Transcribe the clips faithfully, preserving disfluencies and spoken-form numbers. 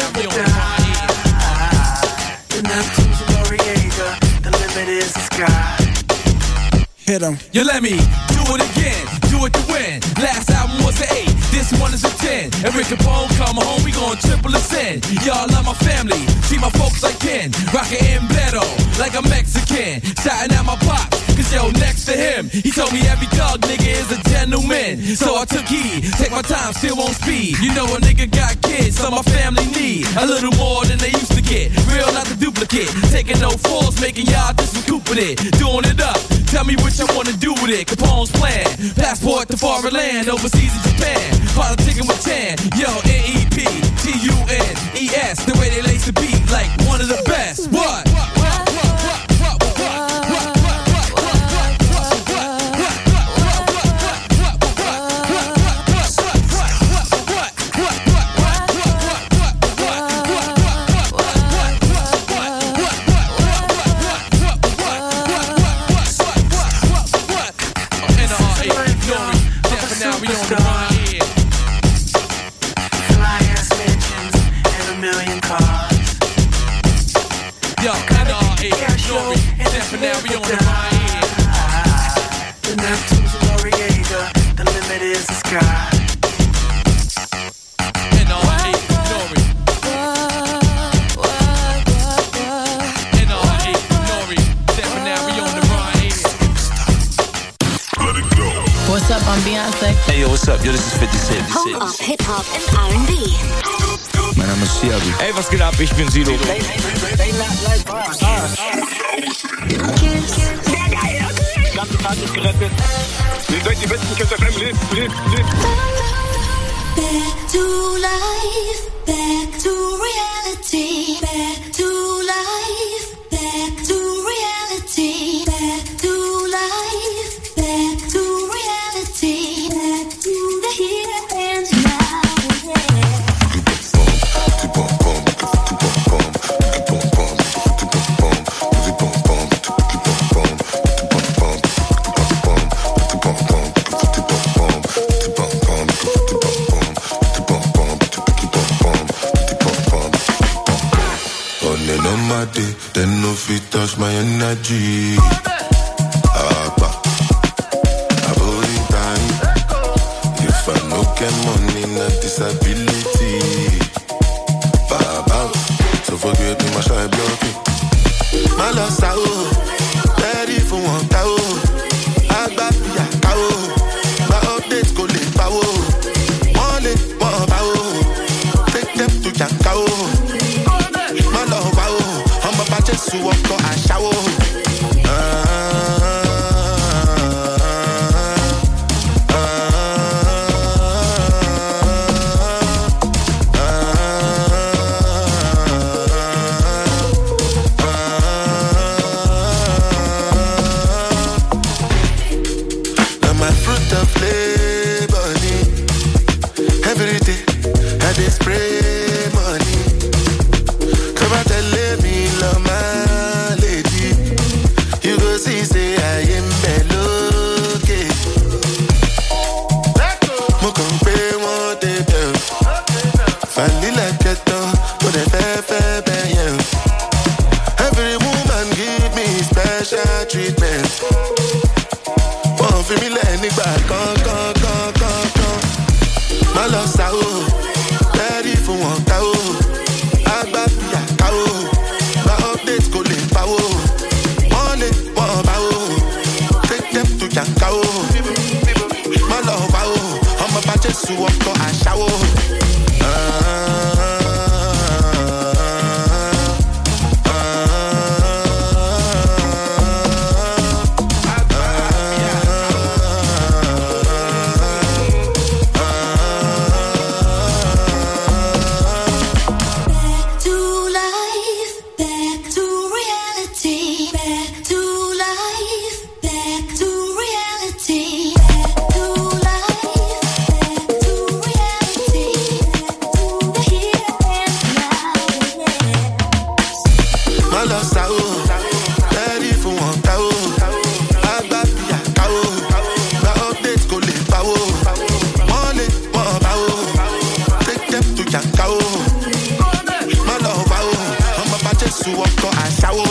now we on the run here. The Neptune's and Noriega, the limit is the sky. Hit 'em. You let me do it again, do it to win. Last album was an eight, this one is a ten. And Rick Capone come home, we gon' triple ascend. Y'all love my family, treat my folks like Ken. Rockin' in Beto, like a Mexican. Shouting at my pops, cause yo, next to him, he told me every thug nigga is a gentleman. So I took heed, take my time, still on speed. You know a nigga got kids, so my family need a little more than they used to get. Real, not the duplicate. Taking no falls, making y'all just recoup with it. Doing it up, tell me what you wanna do with it. Capone's plan, passport to foreign land, overseas in Japan. Politicking with Tan, yo, N E P, T U N E S. The way they lace the beat, like one of the best. What? Now we on the run here. The Neptune's and Noriega, the limit is the sky. And all eight Nori. And all eight Nori. Stepping now we on the run here. Let it go. What's up? I'm Beyonce. Hey yo, what's up? Yo, this is fifty Cent. Home of Hip Hop and R and B. Mein Name ist Siabi. Ey, was geht ab? Ich bin Sido. They, they, they not like us. Ganze Tag ist gerettet. Ihr seid die besten Kids F M. Live, live, live. Back to life, back to reality, back to life, back to reality, back to life, back to reality, back to the here and now. They no fit touch my energy. Abba, Abba, time. If I no get money, not disability. Baba, so forget me, my shy blocking. My love, sao, ready for one cow. Abba, ya cow. My updates go late, power. One late, one power. Take them to your cow. My love, power. Just walk out and shower. Now my fruit of labor, every day I dey spray money. Come out and let me love my. Every woman give me special treatment. One for me, let me back, come, come, come, come, come. My love, sao, ready for one cow. I got ya cow. My updates go to walk out and shower.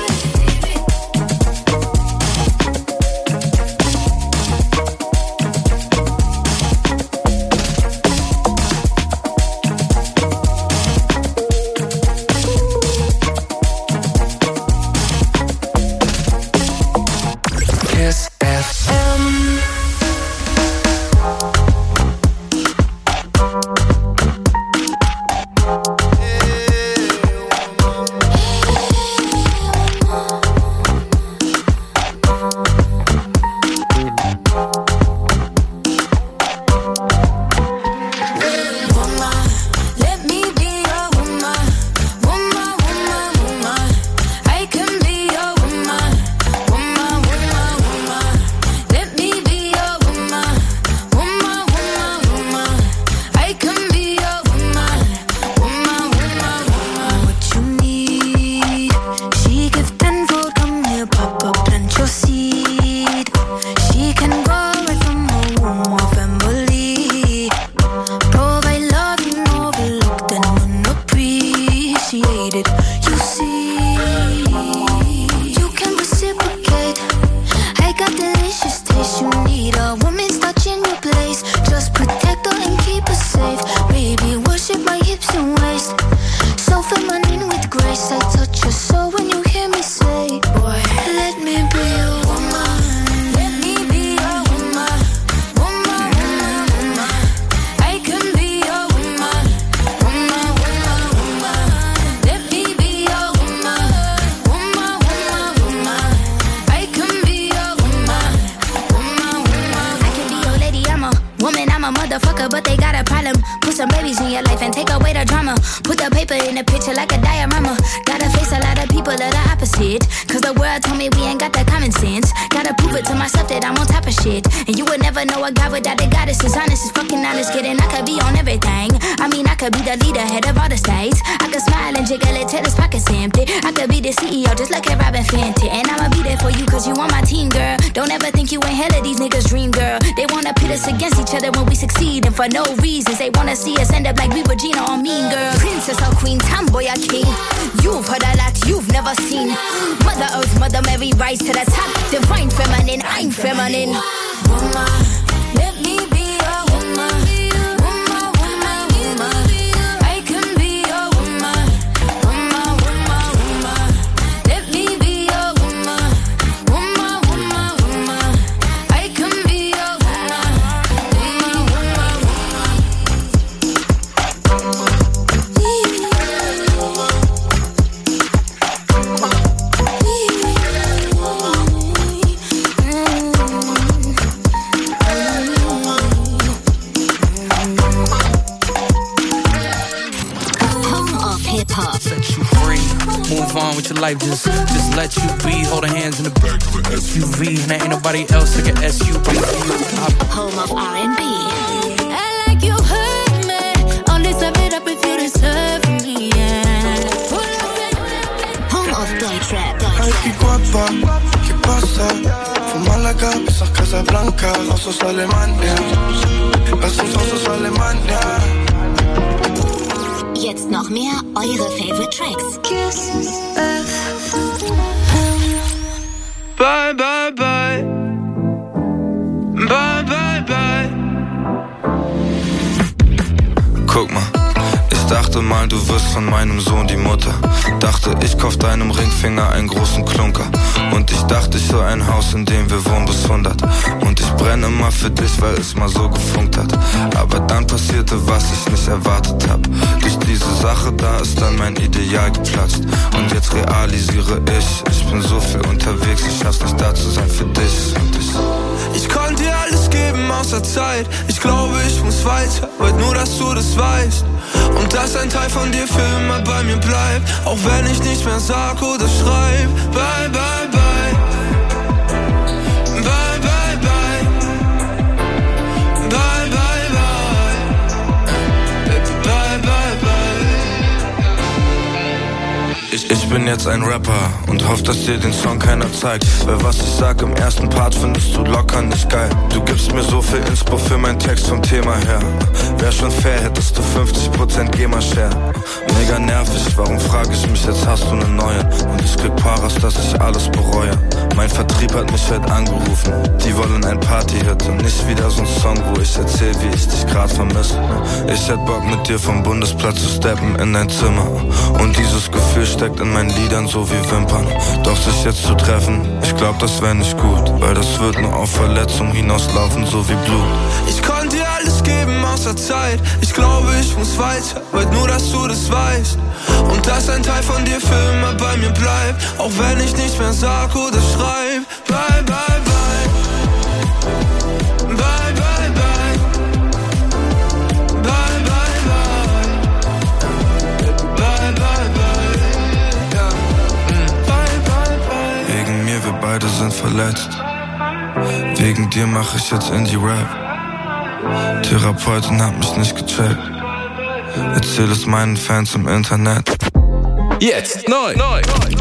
For no reasons, they wanna see us end up like we were Gina or Mean Girl. Princess or Queen, Tomboy or King. You've heard a lot you've never seen. Mother Earth, Mother Mary, rise to the top. Divine feminine, I'm feminine. Woman, let me be a woman. Woman, woman, woman. I can be a woman. Woman, woman, woman. Let me be a woman. Woman, woman, woman. I can be a woman. With your life, just just let you be. Holding hands in the back of an S U V, and there ain't nobody else like an S U V. Home of R and B. I like you hurt me. Only serve it up if you deserve me. Yeah. Home of Deutschrap. Ay, qué guapa, ¿qué pasa? Fuma la cabeza, Casa Blanca, Hausos Alemania. Lass uns raus aus Alemania. Jetzt noch mehr eure Favorite Tracks. Bye, bye, bye. Bye, bye, bye. Guck mal, ich dachte mal, du wirst von meinem Sohn die Mutter. Dachte, ich kauf deinem Ringfinger einen großen Klunker. Und ich dachte, ich soll ein Haus, in dem wir wohnen bis hundert. Und ich brenne immer für dich, weil es mal so gefunkt hat. Aber dann passierte, was ich nicht erwartet hab. Durch diese Sache, da ist dann mein Ideal geplatzt. Und jetzt realisiere ich, ich bin so viel unterwegs, ich schaff's nicht da zu sein für dich und dich. Ich konnte dir alles geben außer Zeit. Ich glaube, ich muss weiter, wollt nur, dass du das weißt. Und dass ein Teil von dir für immer bei mir bleibt. Auch wenn ich nicht mehr sag oder schreib. Bye, bye, bye. Bye, bye, bye. Bye, bye, bye. Bye, bye, bye. Ich, ich bin jetzt ein Rapper und hoff, dass dir den Song keiner zeigt. Weil was ich sag im ersten Part findest du locker nicht geil. Du gibst mir so viel Inspo für meinen Text vom Thema her. Wär schon fair, hättest du fünfzig Prozent GEMA-Share. Mega nervig, warum frag ich mich, jetzt hast du einen neuen. Und ich krieg Paras, dass ich alles bereue. Mein Vertrieb hat mich heute angerufen. Die wollen ein Party-Hit und nicht wieder so ein Song, wo ich erzähl, wie ich dich grad vermisse. Ich hätt Bock mit dir vom Bundesplatz zu steppen in dein Zimmer. Und dieses Gefühl steckt in meinen Liedern so wie Wimpern. Doch sich jetzt zu treffen, ich glaub, das wär nicht gut. Weil das wird nur auf Verletzung hinauslaufen, so wie Blut. Ich konnte dir alles geben außer Zeit. Ich glaube, ich muss weiter, wollt nur, dass du das weißt. Und dass ein Teil von dir für immer bei mir bleibt. Auch wenn ich nicht mehr sag oder schreib. Bye, bye, bye. Bye, bye, bye. Bye, bye, bye. Bye, bye, bye. Ja. Bye, bye, bye. Wegen mir, wir beide sind verletzt. Wegen dir mach ich jetzt Indie-Rap. Therapeutin hat mich nicht gecheckt. Erzähl es meinen Fans im Internet. Jetzt neu. neu.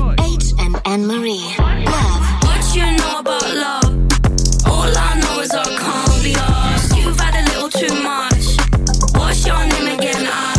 H and Anne Marie. Love. What you know about love? All I know is I can't be asked. You've had a little too much. What's your name again? I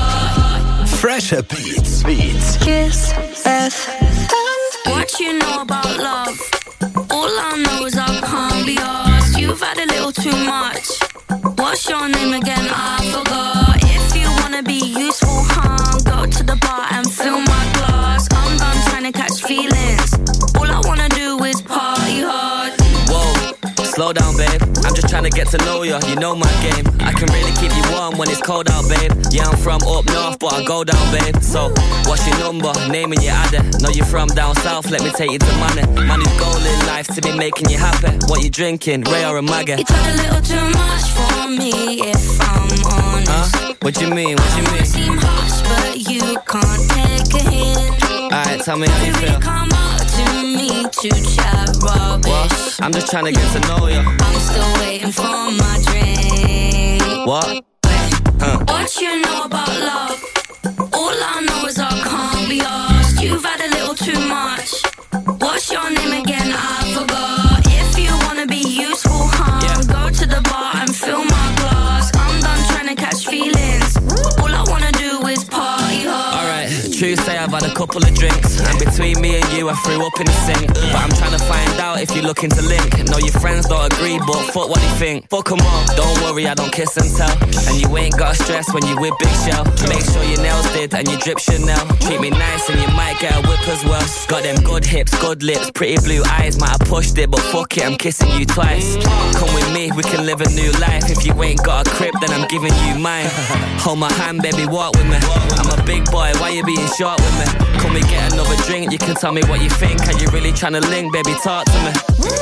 forgot. Fresher Beats. Beats. Kiss F M. What you know about love? All I know is I can't be asked. You've had a little too much. What's your name again? I forgot. If you wanna be useful, huh? Go to the bar and fill my glass. I'm done trying to catch feelings. All I wanna do is party hard. Whoa, slow down, babe. I'm just trying to get to know you. You know my game. I can really keep you warm when it's cold out, babe. Yeah, I'm from up north, but I go down, babe. So, what's your number? Name and your adder. Know you from down south. Let me take you to money. Money's goal in life to be making you happy. What you drinking? Ray or a Magga? You talk a little too much for me, if I'm honest. Huh? What you mean? What you mean? I seem harsh, but you can't take a hint. Alright, tell me how you feel. Come up to me to chat rubbish. What? I'm just trying to get to know you. I'm still waiting for my drink. What? Huh. What you know about love? All I know is I can't be asked. You've had a little too much. What's your name again? I forgot. If you wanna be useful, huh? Yeah. Go to the bar and fill my glass. I'm done trying to catch feelings. All I wanna do is party hard. Alright, Tuesday I've had a couple of drinks. And between me and you I threw up in the sink. But I'm trying to find out if you're looking to link. No, your friends don't agree, but fuck what they think. Fuck them all, don't worry, I don't kiss and tell. And you ain't got stress when you with Big Shell. Make sure your nails did and you drip Chanel. Treat me nice and you might get a whip as well. Got them good hips, good lips, pretty blue eyes. Might have pushed it, but fuck it, I'm kissing you twice. Come with me, we can live a new life. If you ain't got a crib, then I'm giving you mine. Hold my hand, baby, walk with me. I'm a big boy, why you being short with me? Come we get another drink, you can tell me what you think. Are you really trying to link, baby, talk to me.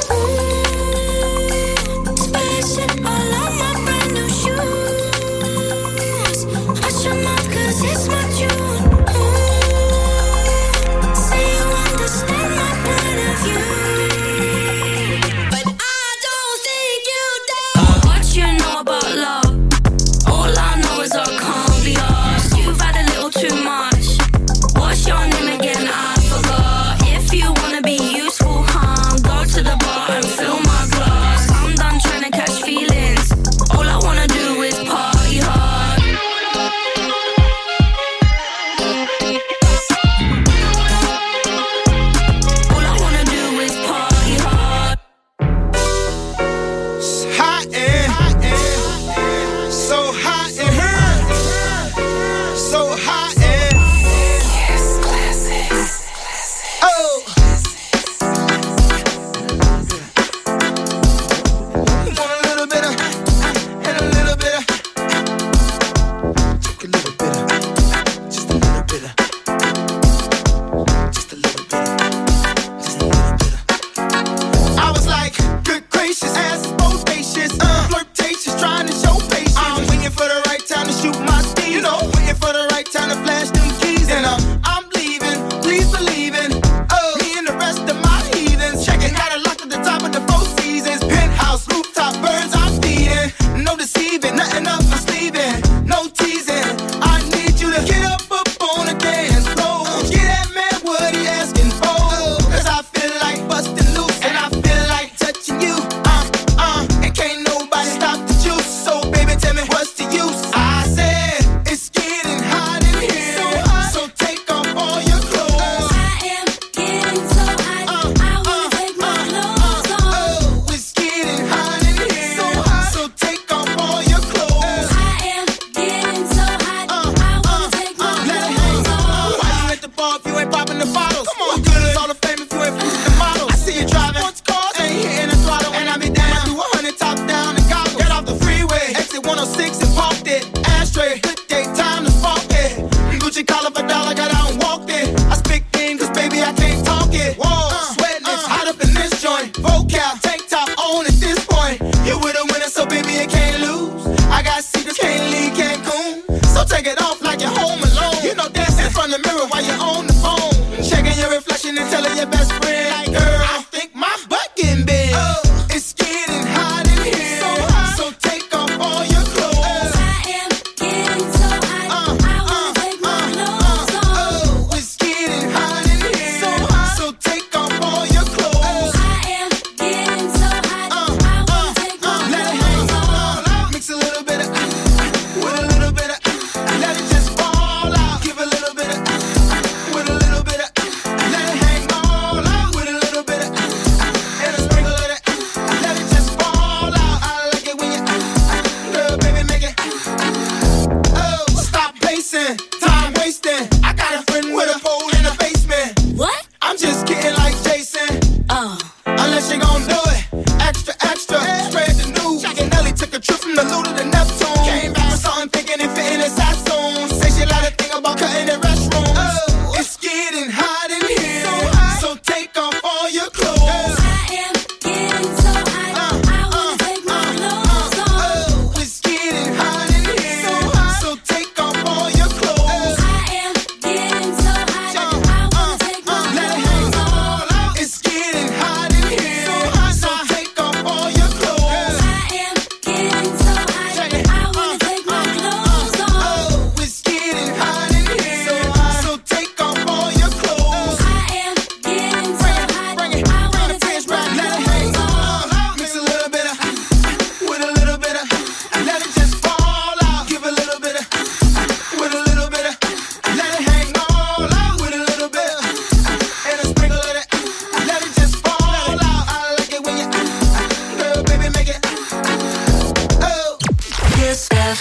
Spaceship all on my brand new shoes. Hush your mouth 'cause it's my June. Say you understand my point of view, but I don't think you do. What you know about love? All I know is I can't be asked. You've had a little too much. What's your name again? I forgot. If you wanna be useful, huh? Go to the bar and fill my glass. I'm done trying to catch feelings. All I wanna do is party hard. All I wanna do is party hard. Hot in, so hot in here, so hot in. Yes, classics. Oh, want a little bit of, and a little bit of, take a little bit of, just a little bit of, just a little bit of, just a little bit of. I was like, good gracious, ass is bodacious, uh, flirtatious, trying to show patience. I'm waiting for the right time to shoot my steam, you know, waiting for the right time to flash them keys, and um, I'm leaving, please believe in, oh, me and the rest of my heathens, checking out a lock at the top of the Four Seasons, penthouse, rooftop, birds I'm feeding, no deceiving, nothing up my sleeving, no teasing, I need you to get up up on the dance floor, get that man it off like you're home alone. You know, dancing in front of the mirror while you're on the phone. Checking your reflection and telling your best friend, like, girl, I think my butt getting big. Oh, it's getting hot in here. So hot. So take off all your clothes. I am getting so hot. Uh, I wanna uh, take my uh, clothes uh, off. Oh, it's getting hot in here. So hot. So take off all your clothes. I am getting so hot. Uh, I wanna uh, take my uh, clothes off. Mix a little bit of uh, with a little bit of uh, let it just fall out. Give a little bit of uh, with a little bit of uh, let it hang all out. With a little bit of uh, and a sprinkle of it. Let it just fall out. I like it when you uh, girl, baby, make it. Oh, stop pacing, time wasting. I got a friend with a pole in the basement. What? I'm just kidding like Jason. Oh. Unless you gon' do it. Extra, extra. Spread the news. Jack and Nelly took a trip from the Luda to Neptune. Came back with something thinking it fitting inside soon. Say she like to think about cutting the restroom. Oh, it's getting hot in here. So hot. So take off all your clothes. I am getting so hot. I wanna take my clothes off. Oh, it's getting hot in here. So hot. So take off all your clothes. I am getting so hot. I wanna take my Let it clothes hang off. all out. It's getting hot in here. So hot. So take off all your clothes. I am getting so hot. I wanna take my clothes off. Oh, it's getting hot in here. So hot. So take off all your clothes. I am getting so hot. Bring it, I bring wanna the take pants my back, let it hang clothes all off. out. Mix a little bit of with a little bit of let it just fall out. Give a little bit of with a little bit of let it hang all out. With a little bit of and a sprinkle of it. Let it just fall out. I like it when you girl, baby, make it. Oh, Kiss F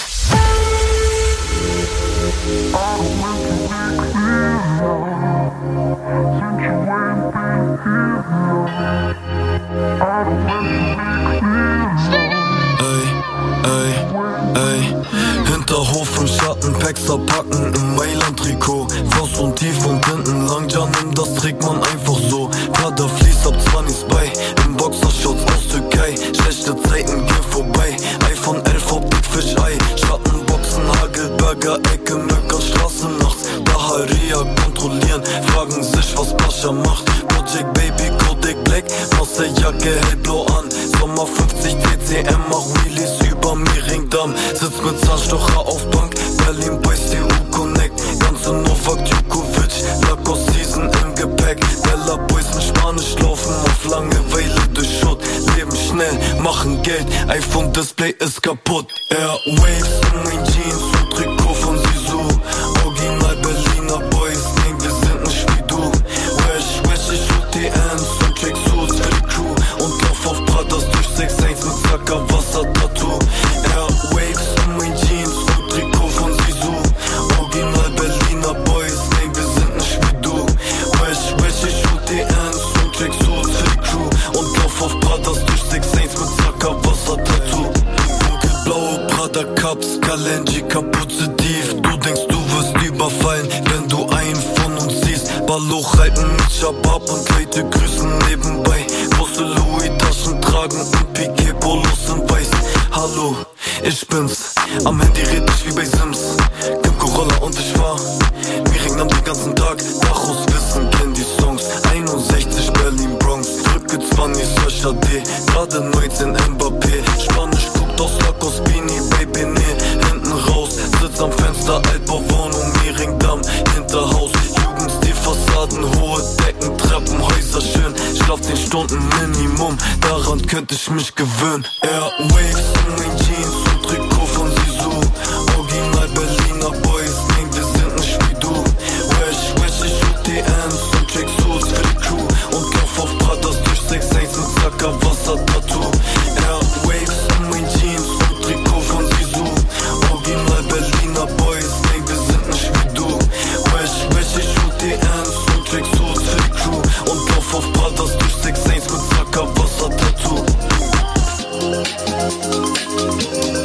Ey, ey, ey. Hinterhof im Schatten, Paxer packen im Mailand-Trikot. Faust und tief und hinten lang, ja nimm, das trägt man einfach so. Prada fließt ab zwanzig bei, im Boxershorts aus Türkei. Schlechte Zeiten gehen vorbei, iPhone elf auf Dickfisch-Ei. Schattenboxen, Hagelberger, Ecke, Möcker, Straße nachts. Daharia kontrollieren, fragen sich, was Pascha macht. Project Baby, Kodak Black, Marseille-Jacke, hellblau an. Sommer fünfzig T C M, mach Wheelies über Mehringdamm. Sitz mit Zahnstocher auf Bank, Berlin Boys, T U Connect. Ganze Novak Djokovic, Lacoste Season im Gepäck. Bella Boys mit Spanisch laufen auf Langeweile durch Schutt. Leben schnell, machen Geld, iPhone-Display ist kaputt. Airwaves in mein Jeans und Trikot von Sisu. Original Berliner Boys, nein, wir sind nicht wie du. Wesh, wesh, ich hol T Ns und Tracksuits für die Crew. Und lauf auf Pradas durch sechs eins mit Zacker Wasser-Tattoo. Airwaves in mein Jeans und Trikot von Sisu. Original Berliner Boys, nein, wir sind nicht wie du. Wesh, wesh, ich hol T Ns und Tracksuits für die Crew. Und lauf auf Pradas durch sechs eins mit Zacker Wasser-Tattoo. Dunkelblaue Prada Cups, Kalenji, Kapuze tief. Du denkst, du wirst überfallen, wenn du einen von uns siehst. Balloch halten mit Shabab und Leute grüßen nebenbei. Große Louis-Taschen tragen und Piquet-Polos in weiß. Hallo, ich bin's, am Handy red ich wie bei Sims. Kim Corolla und ich war Mehringdamm den ganzen Tag. Dachos wissen, kenn die Songs. einundsechzig Berlin Bronx, drücke zwanzig H D. Gerade neunzehn Mbappé, Spanisch guckt aus Lacoste Beanie, Baby, nee, hinten raus. Sitz am Fenster, Altbauwohnung, Mehringdamm, Hinterhaus. Jugendstil, Fassaden, hohe Decken, Treppenhäuser schön. Schlaf zehn Stunden Minimum, daran könnte ich mich gewöhnen. Airwaves in mein Jeans und Trikot von Sisu. Original Berliner Boys, nein, wir sind nicht wie du. Wesh, wesh, ich hol T Ns und Tracksuits für die Crew. Und lauf auf Pradas durch sechs eins mit Zacker Wasser-Tattoo. Airwaves in mein Jeans und Trikot von Sisu. Original Berliner Boys, nein, wir sind nicht wie du. Wesh, wesh, ich hol T Ns und Tracksuits für die Crew. Und lauf auf Pradas durch sechs eins mit Zacker Wasser-Tattoo.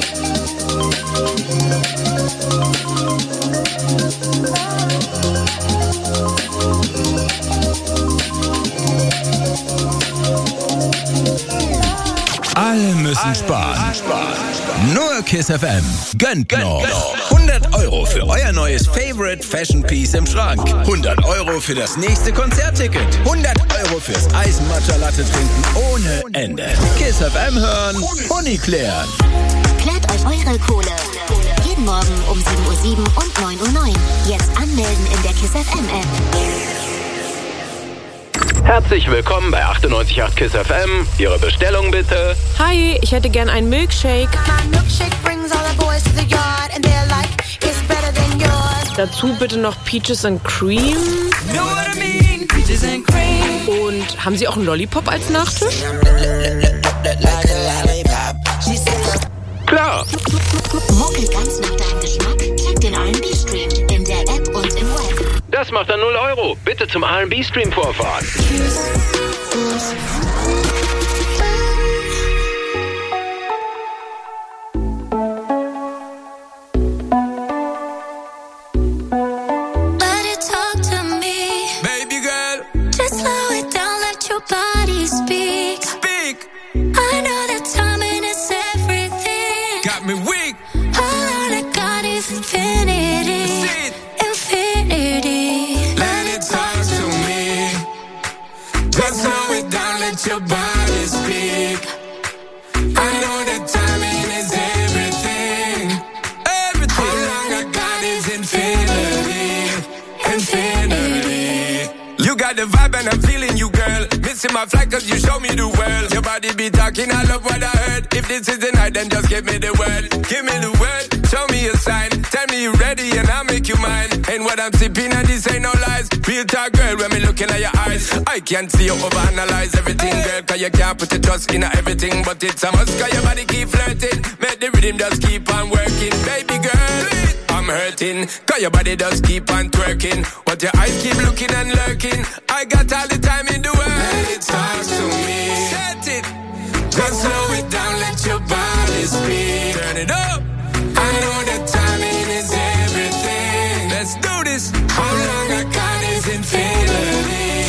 Kiss F M. Gönnt noch. hundert Euro für euer neues Favorite Fashion Piece im Schrank. hundert Euro für das nächste Konzertticket. hundert Euro fürs Eis-Matcha-Latte trinken ohne Ende. Kiss F M hören, Honig klären. Klärt euch eure Kohle. Jeden Morgen um sieben Uhr sieben und neun Uhr neun. Jetzt anmelden in der Kiss F M App. Herzlich willkommen bei achtundneunzig Komma acht Kiss F M. Ihre Bestellung bitte. Hi, ich hätte gern einen Milkshake. Dazu bitte noch Peaches and Cream. Und haben Sie auch einen Lollipop als Nachtisch? Klar. Mucke ganz nach deinem Geschmack. Check den R and B-Stream in der App und im Web. Das macht dann null Euro. Bitte zum R and B-Stream vorfahren. Body speak. Speak. I know that timing is everything. Got me weak. All I got is infinity. Infinity. Let it talk to me. Just slow it down, let your body speak. I know that timing is everything. Everything. All long I got is infinity. Infinity. You got the vibe and I'm feeling you, girl. Missing my flight cause you show me the world. Your body be talking, I love what I heard. If this is the night, then just give me the word. Give me the word, show me a sign. Tell me you ready and I'll make you mine. Ain't what I'm sipping and this ain't no lies. Real talk, girl, when me looking at your eyes. I can't see you overanalyze everything, girl. Cause you can't put your trust in everything. But it's a must cause your body keep flirting. Make the rhythm just keep on working. Baby girl, I'm hurting. Cause your body does keep on twerking. But your eyes keep looking and lurking. I got all the time in the world. Let it talk to me. Set it. Just slow it down, let your body speak. Turn it up. I know that timing is everything. Let's do this. How long I got is infinity.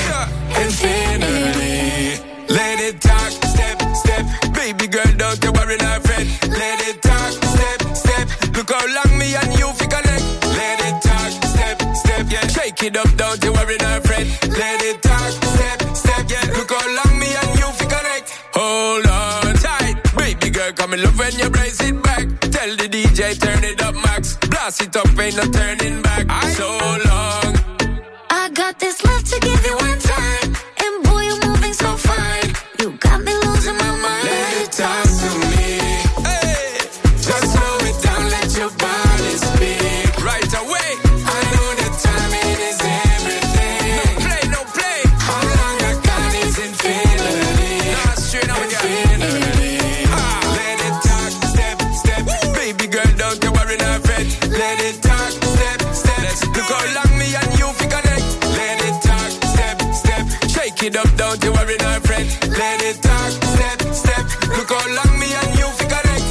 Infinity. Let it talk, step, step. Baby girl, don't you worry, not fret. Let it talk, step, step. Look how long me and you fi connect. Let it talk, step, step. Yeah, shake it up, don't you worry, not fret. Let it talk, step, step. Yeah, look how long me and you fi connect. Hold on tight, baby girl, come in love when you brace it back. Tell the D J turn it up max. Blast it up, ain't no turning back. So long. I got this love to give you one time. And boy, you're moving so fine. You got me losing my mind. Let it talk to me. Hey, just slow it down, let your body speak. Right away. I know that timing is everything. No play, no play. How long I got is infinity. Nah, straight up infinity. Ah, let it talk, step, step. Woo. Baby girl, don't you worry, not fret. Let it talk, step, step. Let's look how long me and you fi connect. Let it talk, step, step. Shake it up, don't you worry, not fret. Let it talk, step, step. Look how long me and you fi connect.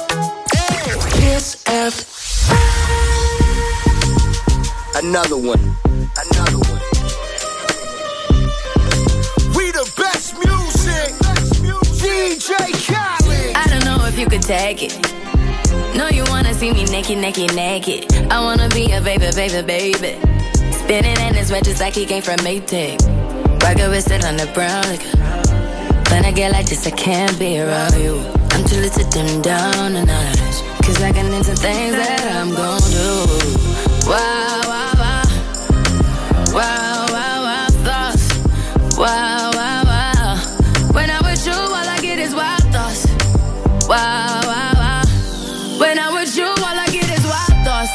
Kiss F. Another one. Another one. We the best music. D J Khaled. I don't know if you could take it. No, you wanna see me naked, naked, naked. I wanna be a baby, baby, baby. Spinning in his red just like he came from Maytag. Rocket with it on the brown liquor. When I get like this, I can't be around you. I'm too little to dim down the notch. Cause I can into things that I'm gon' do. Wow, wow, wow. Wow, wow, wow, thoughts. Wow, wow, wow. When I'm with you, all I get is wild thoughts. Wow, wow, wow. When I'm with you, all I get is wild thoughts.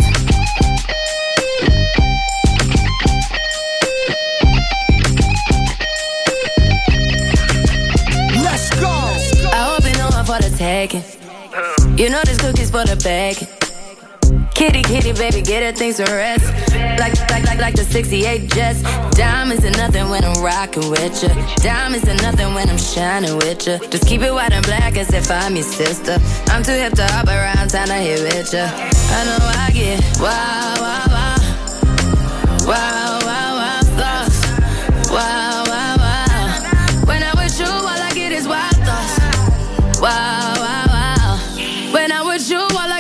Let's go. I hope you know I'm for the taking. You know this cookie's for the bacon. Kitty, kitty, baby, get her things to rest. Like, like, like, like the sixty-eight Jets. Diamonds are nothing when I'm rocking with ya. Diamonds are nothing when I'm shining with ya. Just keep it white and black as if I'm your sister. I'm too hip to hop around, time to hit with ya. I know I get wow, wow, wow. Wow, wow, wow, thoughts. Wow, wow, wow. When I'm with you, all I get is wild thoughts. Wow, wow, wow. When I'm with you, all I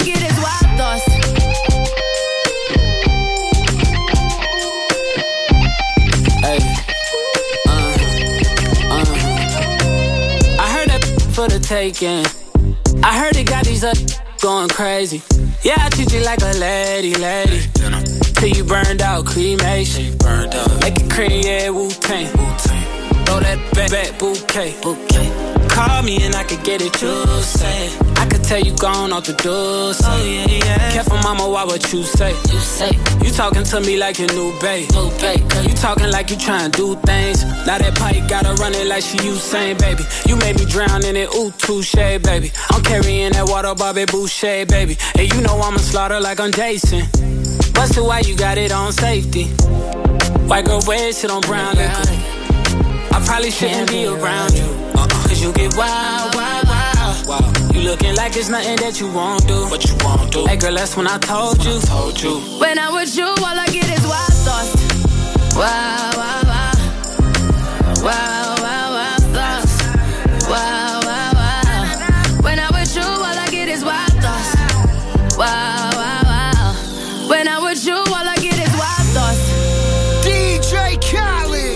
taking. I heard it got these up going crazy. Yeah, I treat you like a lady, lady. Till you burned out, cremation. Make it cream, yeah, Wu-Tang. Throw that back, back bouquet. Call me and I could get it, you say. I could tell you gone off the door. Oh, yeah, yeah. Careful, mama, why what you say? You say. You talking to me like your new babe. New babe. You talking like you trying to do things. Now that pipe gotta run it like she Usain, baby. You made me drown in it, ooh, touche, baby. I'm carrying that water, Bobby Boucher, baby. And you know I'ma slaughter like I'm Jason. Busted, why you got it on safety? White girl, wear shit on brown liquor. I probably shouldn't be around you. Cause you get wild, wild, wild, wild. You looking like it's nothing that you won't do. What you won't do. Hey girl, that's when I told you. I told you. When I'm with you, all I get is wild thoughts. Wow, wow, wow. Wow, wow, wow thoughts. Wow, wow, wow. When I'm with you, all I get is wild thoughts. Wow, wow, wow. When I'm with you, all I get is wild thoughts. D J Khaled.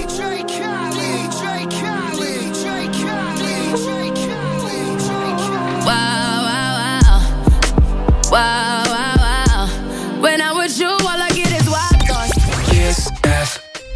Wow, wow, wow. Wow, wow, wow. When I'm with you, all I get is wild thoughts. Yes, F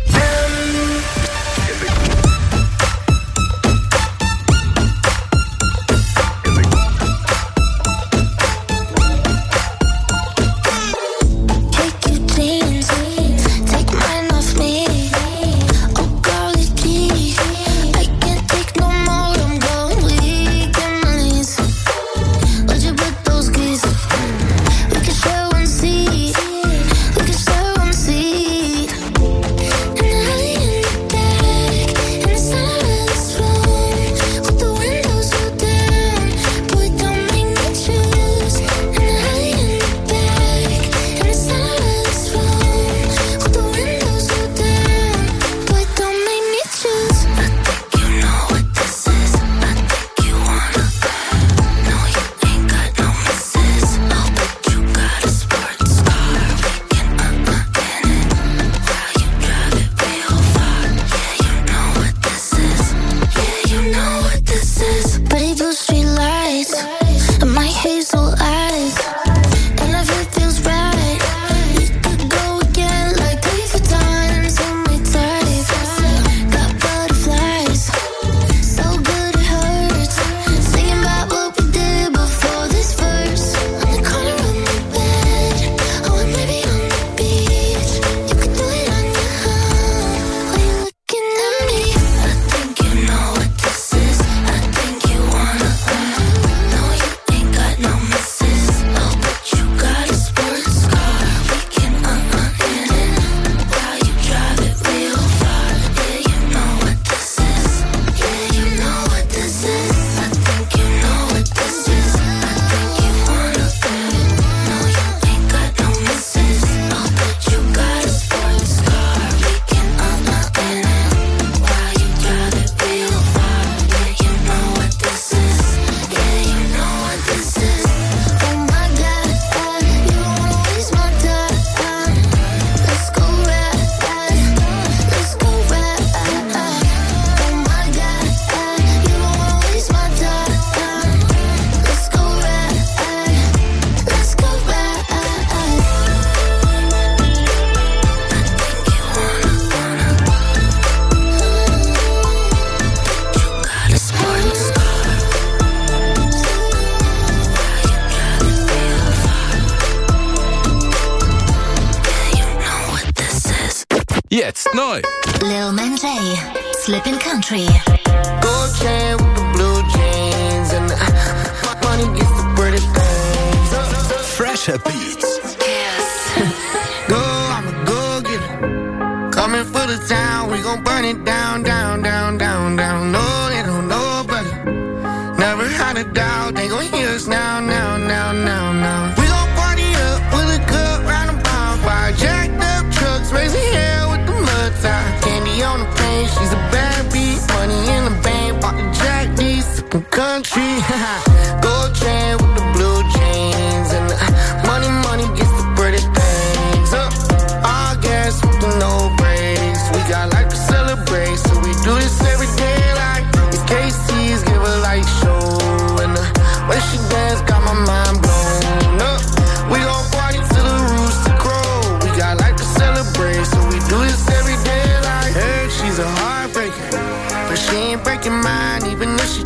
Jetzt neu. Lil Man J, Slippin' Country. Gold chain with the blue jeans and the money gets the pretty things. Fresher Beats. Go, I'm a go-getter. Coming for the town, we gon' burn it down, down, down, down, down. No, they don't know better. Never had a doubt, they gon' hear us now, now, now, now, now. We gon' party up with a cup round the bonfire. Jacked up trucks, raising hell with the mud tie. Candy on the paint, she's a bad beat. Money in the bank, bought the Jack D, sippin' country. Gold chain with the blue jeans and the money, money gets the pretty things up. All gas with the no brakes. We got life to celebrate, so we do this every day.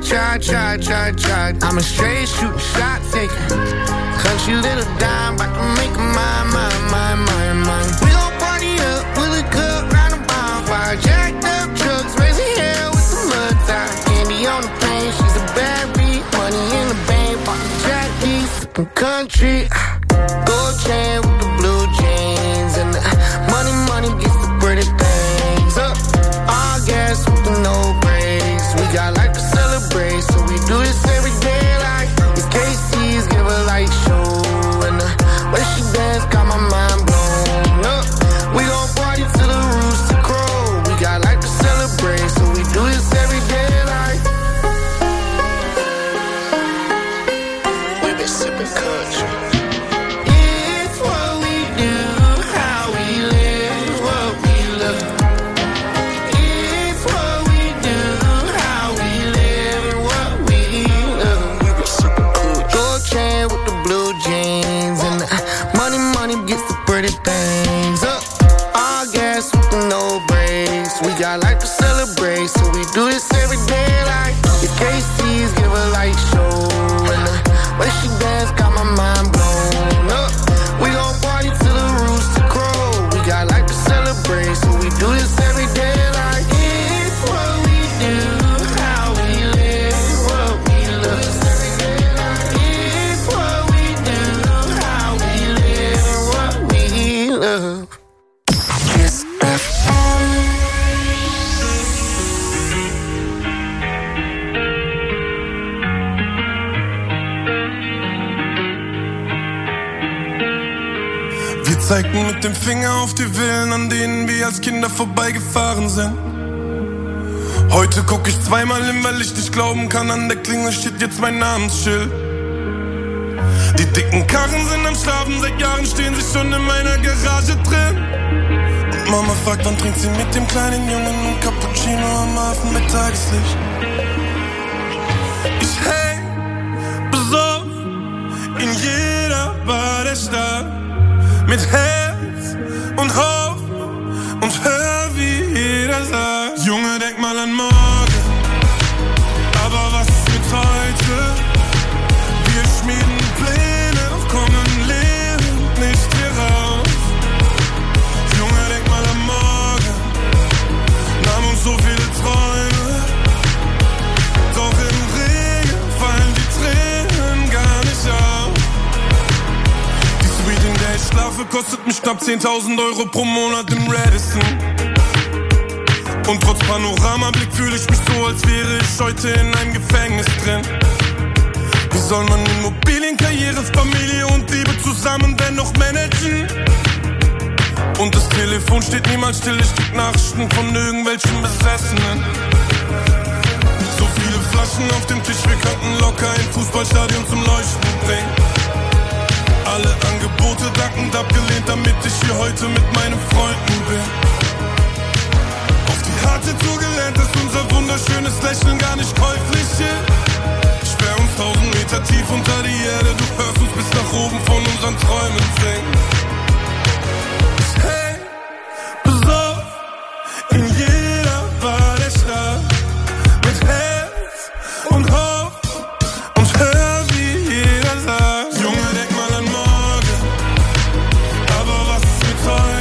try, try, try, try. I'm a straight shooter, shot taker. Country little dime, about to make a mine, mine, mine, mine, mine. We gon' party up, with a cup, round the bonfire. Jacked up trucks, raising hell with the mud tie. Candy on the paint, she's a bad beat. Money in the bank, pocket jack keys, sippin' country. Gold chain with the blue jeans. And the money, money gets the pretty things up. All gas with the no brakes. We got life to celebrate, so we do this every day like it's K C's, give a light show. And the way she dance got my mind blown up. We gon' party till the rooster crow. We got life to celebrate, so we do this every day like we been sipping country. It's what we do, how we live, what we love. It's what we do, how we live, and what we love. We been sipping country. Gold chain with the blue jeans. And the money, money gets the pretty things up. All gas with the no brakes. We got life to celebrate, so we do this every day like it's K C's, give a light show. And the way she dance got my mind blown up. We gon' party till the rooster crow. We got life to celebrate, so we do this every day like it's what we do, how we live, what we love. It's what we do, how we live, and what we love. Kiss F M. Wir zeigten mit dem Finger auf die Villen, an denen wir als Kinder vorbeigefahren sind. Heute guck ich zweimal hin, weil ich nicht glauben kann, an der Klingel steht jetzt mein Namensschild. Die dicken Karren sind am Schlafen, seit Jahren stehen sie schon in meiner Garage drin. Und Mama fragt, wann trinkt sie mit dem kleinen Jungen einen Cappuccino am Hafen bei Tageslicht. Ich häng besoffen in jeder Bar der Stadt, mit Herz und Hoffnung und hör, wie jeder sagt: Junge, denk mal an morgen, aber was ist mit heute? Wir schmieden Pläne, doch kommen lebend nicht hier raus. Junge, denk mal an morgen, nahmen uns so viele Träume, doch im Regen fallen die Tränen gar nicht auf. Die Suite, in der ich schlafe, kostet mich knapp zehntausend Euro pro Monat im Radisson. Und trotz Panoramablick fühle ich mich so, als wäre ich heute in einem Gefängnis drin. Wie soll man Immobilien, Karriere, Familie und Liebe zusammen dennoch managen? Und das Telefon steht niemals still, ich krieg Nachrichten von irgendwelchen Besessenen. So viele Flaschen auf dem Tisch, wir könnten locker ein Fußballstadion zum Leuchten bringen. Alle Angebote dankend abgelehnt, damit ich hier heute mit meinen Freunden bin. Auf die harte Tour gelernt, dass unser wunderschönes Lächeln gar nicht käuflich ist. Sperr uns tausend Meter tief unter die Erde, du hörst uns bis nach oben von unseren Träumen singen. Ich häng besoffen in jeder Bar der Stadt, mit Herz und Hoffnung und hör, wie jeder sagt: Junge, denk mal an morgen, aber was ist mit heute?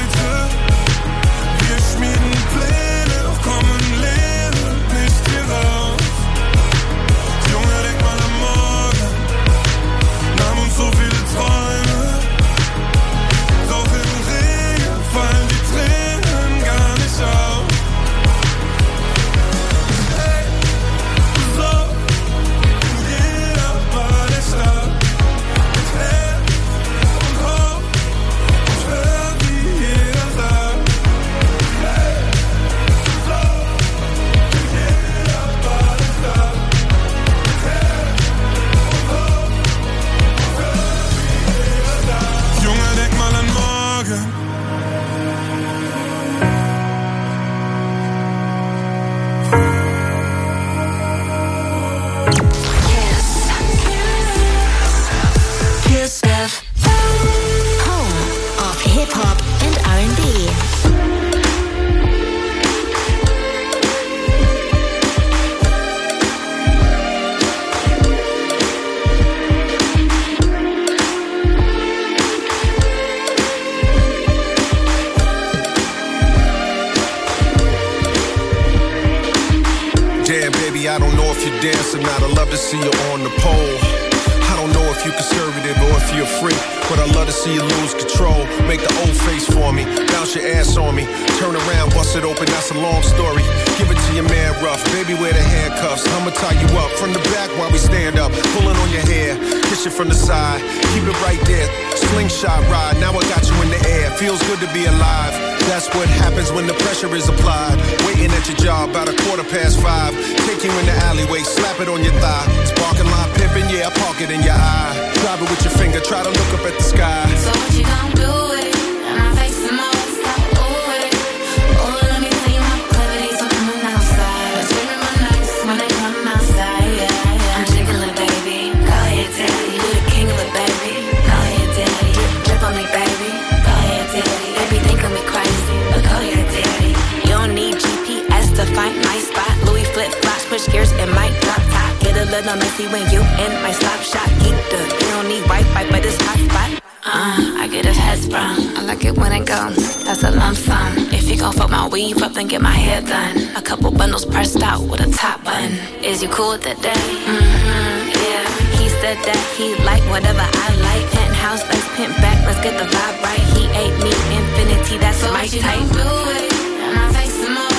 if you're dancing out, I love to see you on the pole. I don't know if you're conservative or if you're free, but I love to see you lose control. Make the old face for me, bounce your ass on me. Turn around, bust it open, that's a long story. Give it to your man rough, baby wear the handcuffs. I'ma tie you up from the back while we stand up. Pulling on your hair, kiss you from the side. Keep it right there, slingshot ride. Now I got you in the air, feels good to be alive. That's what happens when the pressure is applied. Waiting at your job, about a quarter past five. Take you in the alleyway, slap it on your thigh. It's parking lot pimping, yeah, I park it in your eye. Drive it with your finger, try to look up at the sky. So what you gon' do with it? And I face them all, stop with it. Oh, let me see my clevities are coming outside. I'm screaming my nights when they come outside, yeah, yeah. I'm jiggling, little baby, go ahead, daddy. You the king of the baby, go ahead, daddy. Drip on me, baby, go ahead, daddy. They be thinking me crazy, but go ahead, daddy. You don't need G P S to find my spot. Louis flip flops, switch gears, and might drop top. Get a little messy when you in my slop shot. Keep the, you don't need Wi-Fi, but it's hot spot. Uh, I get his head sprung. I like it when it goes. That's a lump sum. If you gon' fuck my weave up, then get my hair done. A couple bundles pressed out with a top button. Is you cool with that day? Mm-hmm, yeah. He said that he like whatever I like. Penthouse, let's pimp back, let's get the vibe right. He ate me infinity, that's so my type. Do it, and I face him all.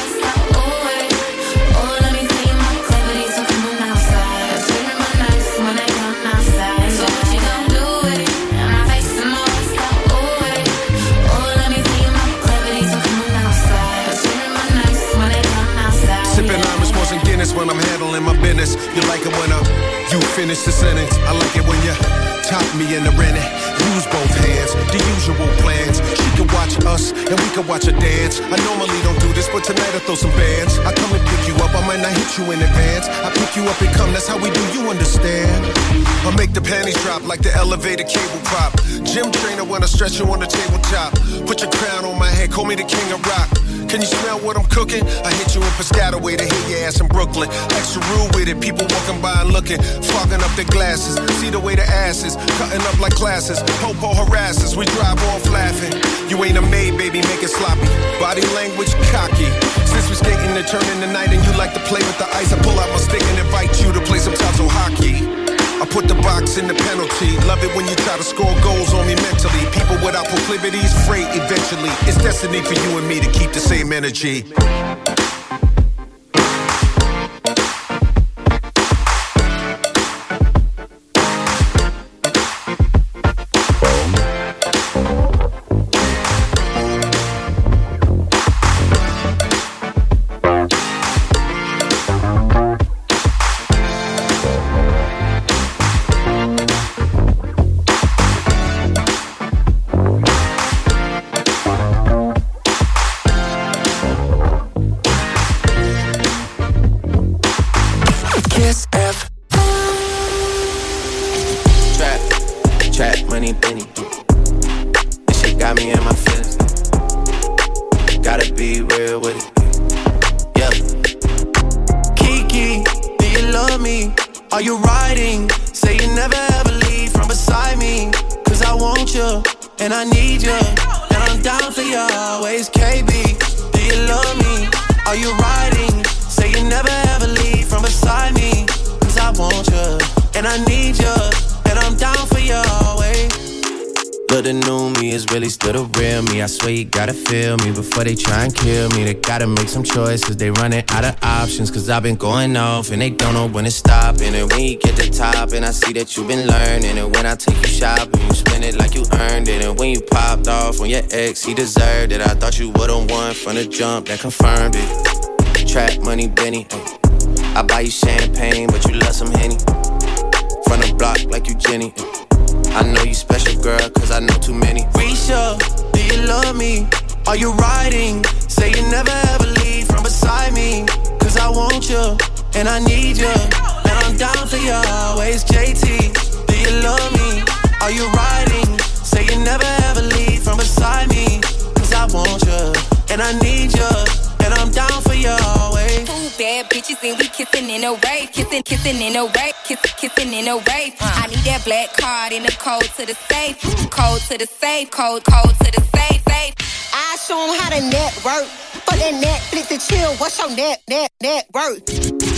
When I'm handling my business, you like it when I you finish the sentence. I like it when you top me in the rennet. Use both hands, the usual plans. She can watch us and we can watch her dance. I normally don't do this, but tonight I throw some bands. I come and pick you up, I might not hit you in advance. I pick you up and come, that's how we do, you understand. I make the panties drop like the elevator cable prop. Gym trainer when I stretch you on the tabletop. Put your crown on my head, call me the king of rock. Can you smell what I'm cooking? I hit you in Piscataway to hit your ass in Brooklyn. Extra rude with it, people walking by and looking, fogging up their glasses. See the way the ass is, cutting up like classes. Popo harasses, we drive off laughing. You ain't a maid, baby, make it sloppy. Body language cocky. Since we skating and turning the night and you like to play with the ice, I pull out my stick and invite you to play some Tazo hockey. I put the box in the penalty. Love it when you try to score goals on me mentally. People without proclivities, fray eventually. It's destiny for you and me to keep the same energy. I swear you gotta feel me before they try and kill me. They gotta make some choices, they running out of options. Cause I've been going off and they don't know when to stop. And when you get to top and I see that you've been learning. And when I take you shopping, you spend it like you earned it. And when you popped off on your ex, he deserved it. I thought you would've won from the jump, that confirmed it. Trap money, Benny, ay. I buy you champagne, but you love some Henny. From the block like you Jenny. I know you special, girl, cause I know too many. Risha, do you love me? Are you riding? Say you never ever leave from beside me. Cause I want you, and I need you. And I'm down for you always, J T. Do you love me? Are you riding? Say you never ever leave from beside me. Cause I want you, and I need you. And I'm down for you always. Two bad bitches and we kissing in a rave. Kissing, kissing in a rave. Kissing, kissing in a rave. Uh. I need that black card in the code to the safe. Code to the safe. Code, code to the safe. Safe. I show them how to network. For that Netflix and chill, what's your net, net, net worth?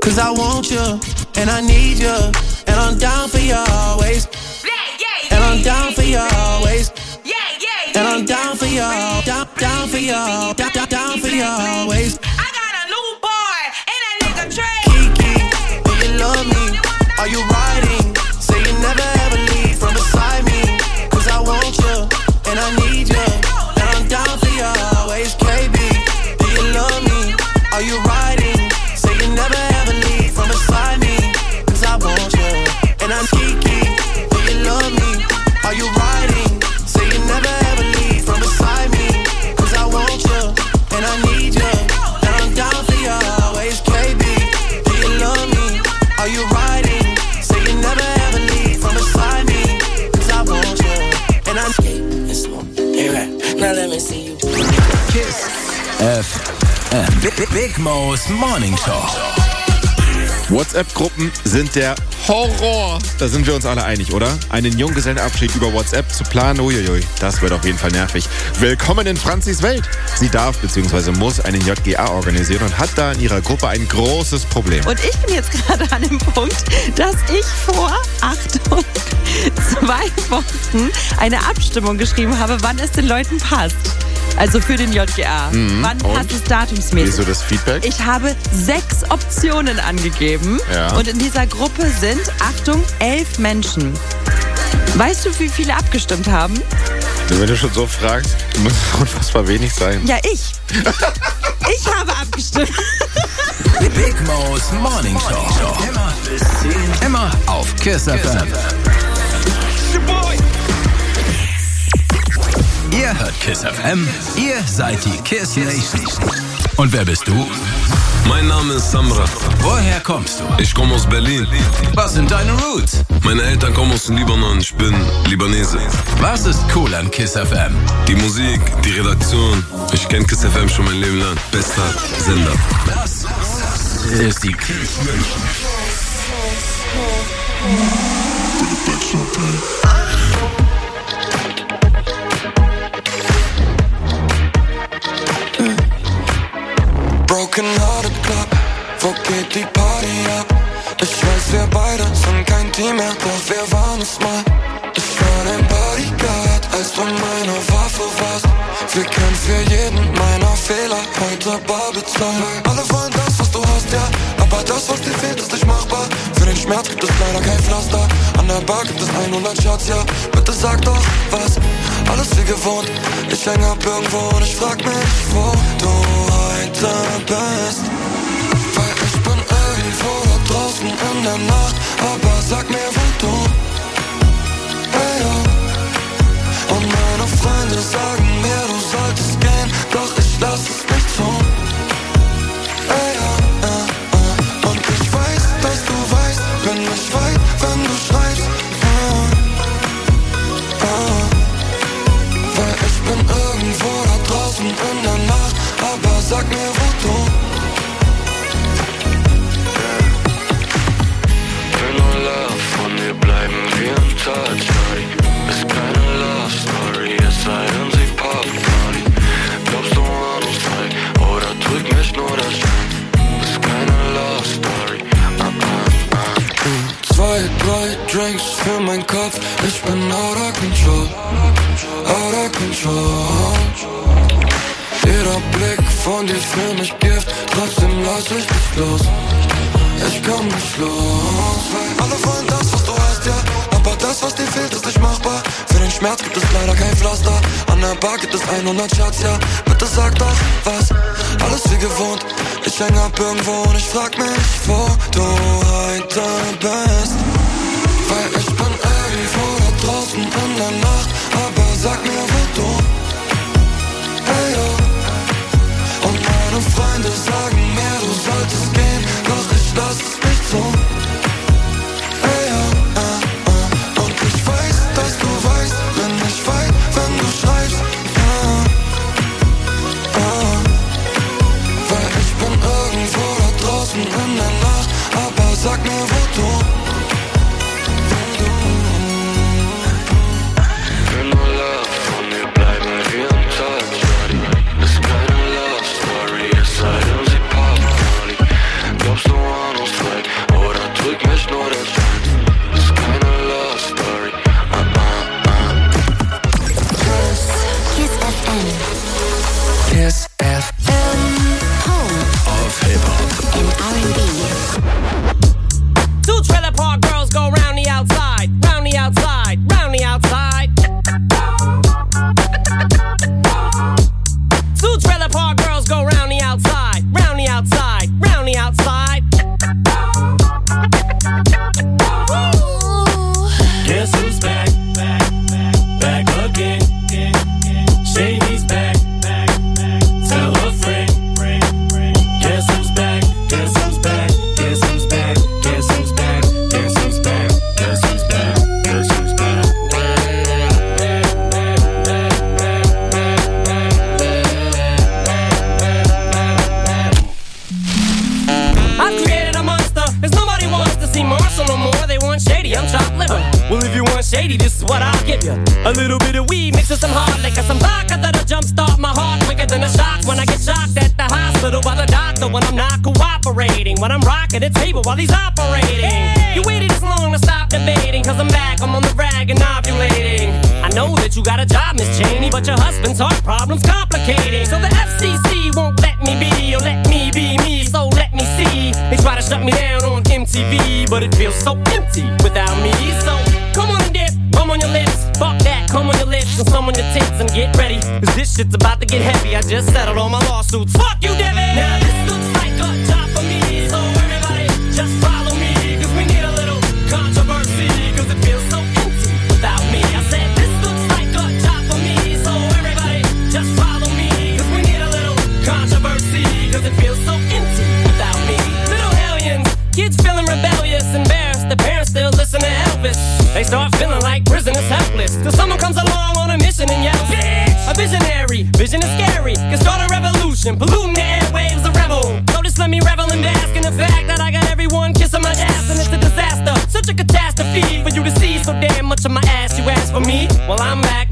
Cause I want you, and I need you, and I'm down for you always. And I'm down for you always. And I'm down for you, down, down for you, down, down, down for you always. I got a new boy, and that nigga Trey. Kiki, do you love me? Are you riding? Say you never ever leave from beside me. Cause I want you, and I need you, and I'm down for you always. K B, do you love me? Are you riding? Say you never ever leave from beside me. Cause I want you, and I'm Kiki, do you love me? Are you riding? Say you never ever leave from beside me. Cause I want you, and I need you, and I'm down for you always. K B, do you love me? Are you riding? Say you never ever leave from beside me. Cause I want you, and I'm Hey, right. Now let me see you. Kiss F M. Big, Big Mo's Morning Show. WhatsApp-Gruppen sind der Horror. Da sind wir uns alle einig, oder? Einen Junggesellenabschied über WhatsApp zu planen, uiuiui, das wird auf jeden Fall nervig. Willkommen in Franzis Welt. Sie darf bzw. muss einen J G A organisieren und hat da in ihrer Gruppe ein großes Problem. Und ich bin jetzt gerade an dem Punkt, dass ich vor, Achtung, zwei Wochen eine Abstimmung geschrieben habe, wann es den Leuten passt. Also für den J G A. Mhm. Wann und? Passt es datumsmäßig? Wieso das Feedback? Ich habe sechs Optionen angegeben. Ja. Und in dieser Gruppe sind, Achtung, elf Menschen. Weißt du, wie viele abgestimmt haben? Wenn du schon so fragst, muss es unfassbar wenig sein. Ja, ich. Ich habe abgestimmt. Big Mo's Morning Show. Immer bis zehn. Immer auf Kiss F M. Ihr hört Kiss F M, ihr seid die Kiss Nation. Und wer bist du? Mein Name ist Samra. Woher kommst du? Ich komme aus Berlin. Was sind deine Roots? Meine Eltern kommen aus dem Libanon, ich bin Libanese. Was ist cool an Kiss F M? Die Musik, die Redaktion. Ich kenne Kiss F M schon mein Leben lang. Bester Sender. Das ist die Kiss Nation. Broken Hearted Club, wo geht die Party ab? Ich weiß, wir beide sind kein Team mehr, doch wir waren es mal. Ich war dein Bodyguard, als du meine Waffe warst. Wir können für jeden meiner Fehler heute bar bezahlen. Alle wollen das, was du hast, ja, aber das, was dir fehlt, ist nicht machbar. Für den Schmerz gibt es leider kein Pflaster. An der Bar gibt es hundert Shots, ja, bitte sag doch was. Alles wie gewohnt, ich häng ab irgendwo und ich frag mich, wo du heute bist. Weil ich bin irgendwo da draußen in der Nacht, aber sag mir, wo du. Hey, ja. Und meine Freunde sagen mir, du solltest gehen, doch ich lass es nicht zu. Hey, ja, ja, ja. Und ich weiß, dass du weißt, bin ich weit, wenn du schreibst. Ja, ja. Weil ich bin irgendwo da draußen in der Nacht, aber sag mir, wo du. Will nur Love, von dir bleiben wir im Touch, Shawty. Ist keine Love Story, es sei denn sie Pop Party. Glaubst du an uns zwei, oder trügt mich nur der Schein? Ist keine Love Story, ah, ah, ah. Zwei, drei Drinks für meinen Kopf, ich bin out of control, out of control. Jeder Blick von dir für mich Gift, trotzdem lass ich dich los. Ich komm nicht los. Alle wollen das, was du hast, ja, aber das, was dir fehlt, ist nicht machbar. Für den Schmerz gibt es leider kein Pflaster. An der Bar gibt es hundert Shots, ja, bitte sag doch was. Alles wie gewohnt, ich häng ab irgendwo und ich frag mich, wo du heute bist. Weil ich bin irgendwo da draußen in der Nacht, aber sag mir, wo du. Hey, yo. Und meine Freunde sagen mir, du solltest gehen, doch ich lass es nicht zu. Hey, ja, ja, ja. Und ich weiß, dass du weißt, bin ich weit, wenn du schreibst. Ja, ja. Weil ich bin irgendwo da draußen in der Nacht, aber sag mir, wo du. Will nur Love, von dir bleiben wir im Touch, Shawty. Ist keine Love Story, es sei denn sie Pop Party. Glaubst du an uns Kiss F M. Home of Hip-Hop and R and B. Two trailer park girls go round the outside, round the outside, round the outside. Two trailer park girls go round the outside, round the outside, round the outside. Guess who's back, back, back, back again. Shady's back, back, back. Tell a friend, friend, friend. Guess who's back, guess who's back, guess who's back, guess who's back, guess who's back, guess who's back, guess who's back. I've created a monster, cause nobody wants to see Marshall no more. They want Shady, I'm chopped liver. Well, if you want Shady, this is what I'll give you. A little bit of weed mixed with some hard liquor, some vodka that'll jumpstart my heart quicker than a shock when I get shocked at the hospital by the doctor when I'm not cooperating, when I'm rocking the table while he's operating. Hey! You waited this long to stop debating, cause I'm back, I'm on the rag and ovulating. I know that you got a job, Miss Cheney, but your husband's heart problem's complicating. So the F C C won't let me be, or let me be me, so let me see. They try to shut me down on M T V, but it feels so empty without me. So come on and dip, come on your lips. Fuck that, come on your lips and some on your tits and get ready, cause this shit's about to get heavy. I just settled all my lawsuits. Fuck you, Debbie! Now this looks like a job for me, so everybody just follow me, cause we need a little controversy, cause it feels so empty without me. I said this looks like a job for me, so everybody just follow me, cause we need a little controversy, cause it feels so empty without me. Little hellions, kids feeling rebellious, embarrassed, the parents still listen to Elvis. They start feeling like prisoners helpless, till someone comes along on a mission and yells, bitch! A visionary, vision is scary, can start a revolution, polluting the airwaves, a rebel. So just let me revel and bask in the fact that I got everyone kissing my ass, and it's a disaster, such a catastrophe for you to see so damn much of my ass. You ask for me, well I'm back.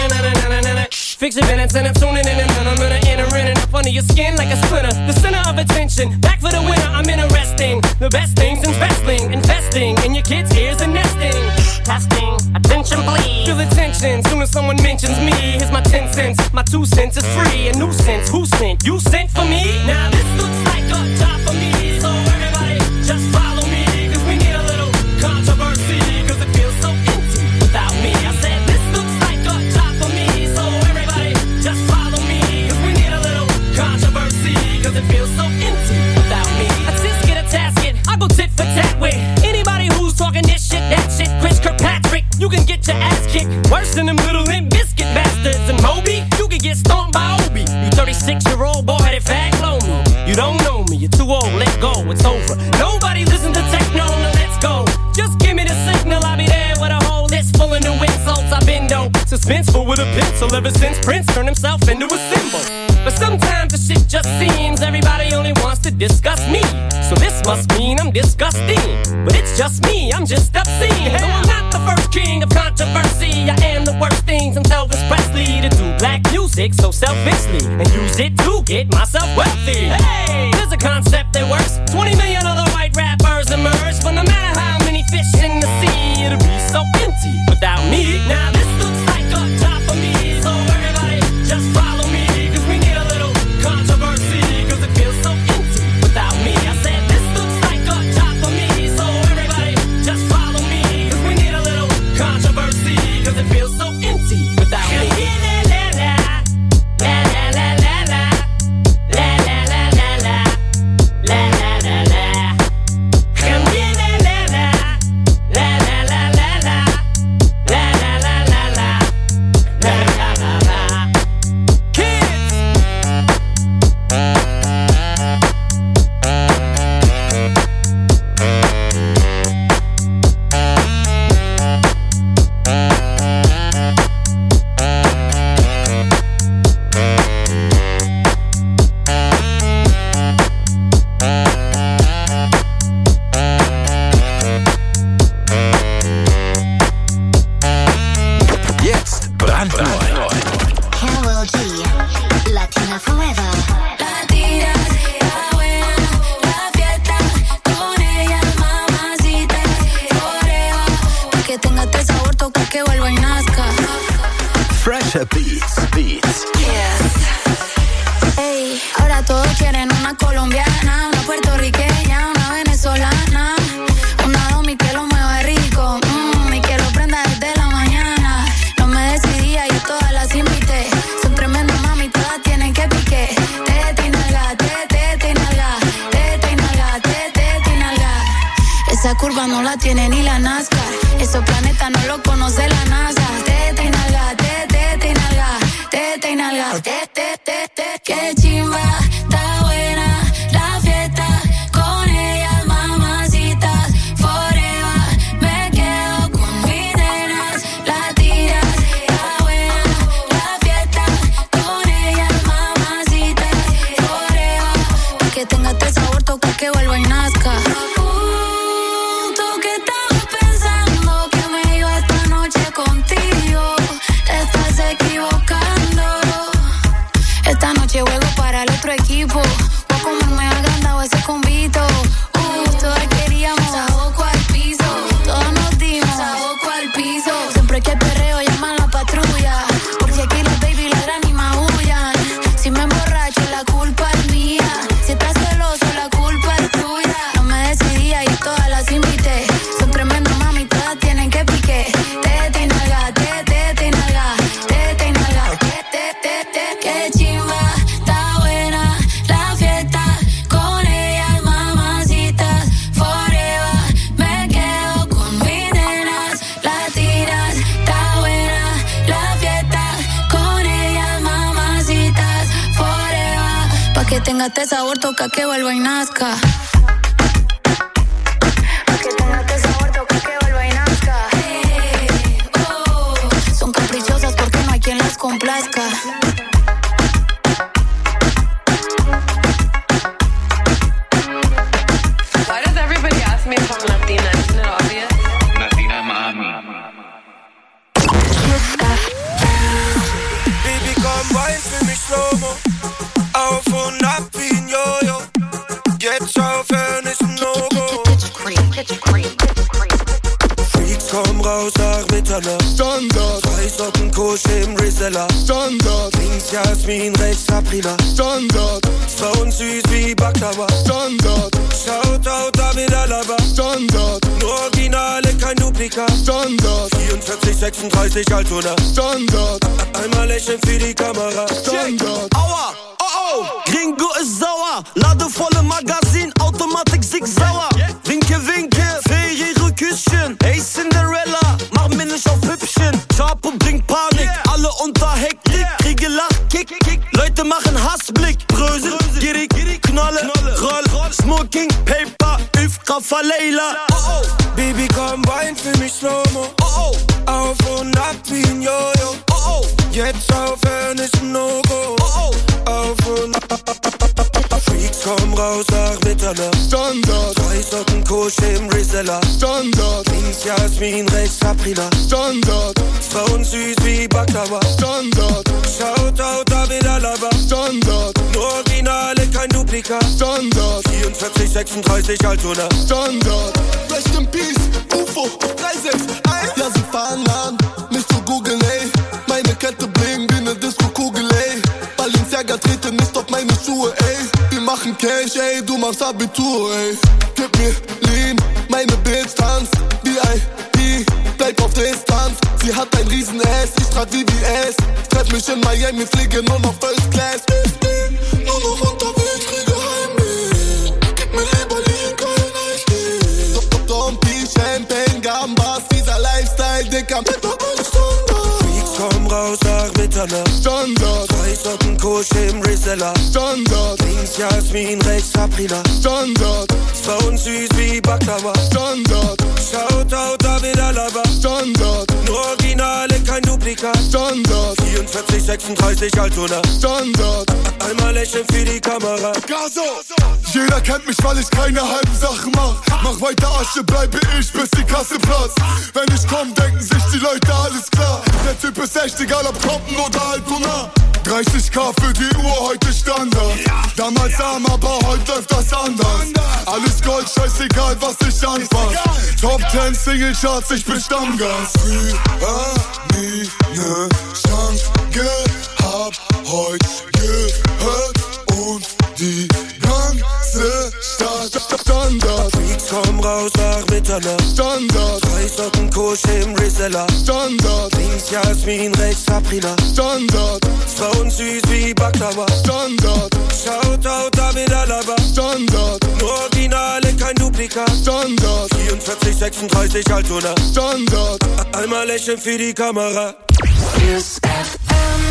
Fix your minutes and I'm tuning in and I'm gonna enter in and up under your skin like a splinter. The center of attention, back for the winner, I'm interesting. The best things in wrestling, investing in your kids' ears and nesting. Testing, attention please. Feel the tension, soon as someone mentions me. Here's my ten cents, my two cents is free. A nuisance, who sent? You sent for me? Now this looks like a job for me, so everybody just follow me, cause we need a little controversy, cause it feels so empty without me. I said this looks like a job for me, so everybody just follow me, cause we need a little controversy, cause it feels so empty without me. I just get a tasket, I go tit for tat with anybody who's talking this shit, that shit. Chris Kirkpatrick, you can get your ass kicked worse than them little Limp Biscuit bastards. And Moby, you can get stomped by Obi. You thirty-six-year-old boy that fag blow me. You don't know me, you're too old, let go, it's over. Nobody listen to techno, now let's go. Just give me the signal, I'll be there with a whole list full of new insults. I've been dope, suspenseful with a pencil ever since Prince turned himself into a symbol. But sometimes the shit just seems everybody only wants to discuss me. So this must mean I'm disgusting. But it's just me, I'm just obscene. Though I'm not the first king of controversy, I am the worst thing since Elvis Presley to do black music so selfishly and use it to get myself wealthy. Hey, there's a concept that works. twenty million other white rappers emerge, but no matter how many fish in the sea, it'll be so empty without me. Now this looks like a job for me, so everybody just follow me, cause we need a little controversy, cause it feels so empty without me. I said this looks like a job for me, so everybody just follow me, cause we need a little controversy, cause it feels so empty without me. La la la la la la la la la la la la tiene ni la Nazca. Esos planetas no lo conoce la NASA. Teta y nalga, te, teta y nalga, teta y nalga, te, te, te, te. Qué chimba, está buena la fiesta. Con ellas, mamacitas, forever. Me quedo con mis nenas, latidas. Está buena la fiesta. Con ellas, mamacitas, forever. Pa' que tenga este sabor, toca que vuelva y nazca. Esta noche juego para el otro equipo. Voy a comerme agrandado ese convito. Uh, todas queríamos saboco al piso. Todas nos dimos saboco al piso. Siempre que hay perreo llaman la patrulla. Porque aquí los baby ladran y maullan. Si me emborracho la culpa es mía. Si estás celoso la culpa es tuya. No me decidía y todas las invité. Son tremendas mami, todas tienen que pique. Tete y nalga, tete, tete y nalga, tete y nalga, tete, tete, que chimba. Que tenga este sabor, toca que vuelva y nazca. Que tenga este sabor, toca que vuelva y nazca. Hey, oh. Son caprichosas porque no hay quien las complazca. Why does everybody ask me if I'm Latina? Isn't it obvious? Latina mami. Baby, komm rein für mich slow-mo. Auf und ab wie ein Jojo. Jetzt aufhören ist ein No-Go. Freaks komm raus nach Mitternacht. Standard. Drei Socken Kusch im Rizella. Standard. Links Jasmin, rechts Aprila. Standard. Frauen süß wie Baklava. Standard. Shoutout David Alaba. Standard. Nur Originale, kein Duplikat. Standard. vierundvierzig, sechsunddreißig Altona. Standard. Einmal lächeln für die Kamera. Standard. Aua! Oh, Gringo ist sauer, ladevolle Magazin, Automatik sig sauer. Winke, winke, Ferriere Küsschen. Hey Cinderella, mach mir nicht auf Hübschen. Chapo bringt Panik, alle unter Hektik. Kriege Lachkick, Leute machen Hassblick. Brösel, Gierig, Knolle, Roll, Smoking, Paper, Üfka, Leila. Oh oh, Baby komm wein für mich Slow-Mo. Oh oh, auf und ab wie ein Jojo. Oh oh, jetzt aufhören ist ein No-Go. Oh oh, auf und ab. Freaks komm raus nach Mitternacht. Standard. Drei Socken Kusch im Rizella. Standard. Links Jasmin, rechts Aprila. Standard. Frauen süß wie Baklava. Standard. Shoutout David Alaba. Standard. Nur Originale, kein Duplikat. Standard. vierundvierzig, sechsunddreißig Altona. Standard. Rest in Peace, U F O, drei sechs eins. Ja, sie fahren an, nicht zu googeln, ey. Meine Kette bling wie ne Disco-Kugel, ey. Balenciaga treten nicht auf meine Schuhe, ey. Wir machen Cash, ey, du machst Abitur, ey. Gib mir Lean, meine Bitch tanzt. V I P, bleib auf Distanz. Sie hat ein riesen Ass, ich trag V V S. Treff mich in Miami, fliege nur noch First Class. Nur noch unterwegs, kriege Heimweh. Gib mir lieber Lean, kein Eisweh. Dompi, Champagne, Gambas, dieser Lifestyle, Dicker, mit doch keine Stunde. Freaks komm raus nach Mitternacht. Standard. Drei Socken Kusch im Rizella. Standard. Links Jasmin, rechts Aprila. Standard. Frauen süß wie Baklava. Standard. Shoutout David Alaba. Standard. Nur Originale, kein Duplikat. Standard. vierundvierzig, sechsunddreißig Altona. Standard. Einmal lächeln für die Kamera. Gaso! Jeder kennt mich, weil ich keine halben Sachen mach. Mach weiter Asche, bleibe ich, bis die Kasse platzt. Wenn ich komm, denken sich die Leute, alles klar. Der Typ ist echt, egal ob Kompen oder Altona. dreißigtausend für die Uhr, heute Standard. Damals arm, aber heute läuft das anders. Alles Gold, scheißegal, was ich anfass. Top zehn Single Charts, ich bin Stammgast. Früher nie ne Chance gehabt, heute gehört und die ganze Stadt. Standard. Freaks komm raus nach Mitternacht. Standard. Drei Socken Kusch im Rizella. Standard. Links Jasmin, rechts Aprila. Standard. Frauen süß wie Baklava. Standard. Shoutout David Alaba. Standard. Nur Originale, kein Duplikat. Standard. vierundvierzig, sechsunddreißig, Altona. Standard. Einmal lächeln für die Kamera. Kiss F M.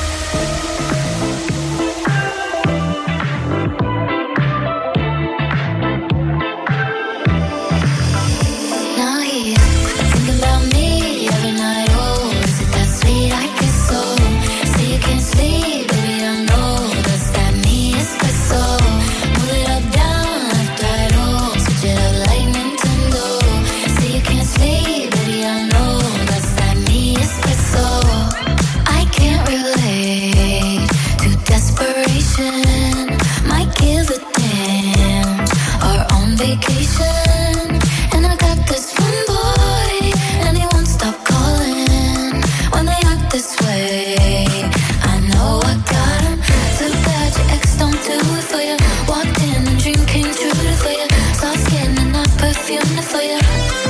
Now he's thinking about me every night. Oh, is it that sweet? I guess so. Say you can't sleep, baby, I know that's that me espresso. Move it up, down, left, right, oh, switch it up like Nintendo. Say you can't sleep, baby, I know that's that me espresso. I can't relate to desperation. Might give a damn. Or on vacation. And I got this one boy, and he won't stop calling when they act this way. I know I got him. Too bad your ex don't do it for you. Walked in and dream came true for you. Soft skin and not perfume for you.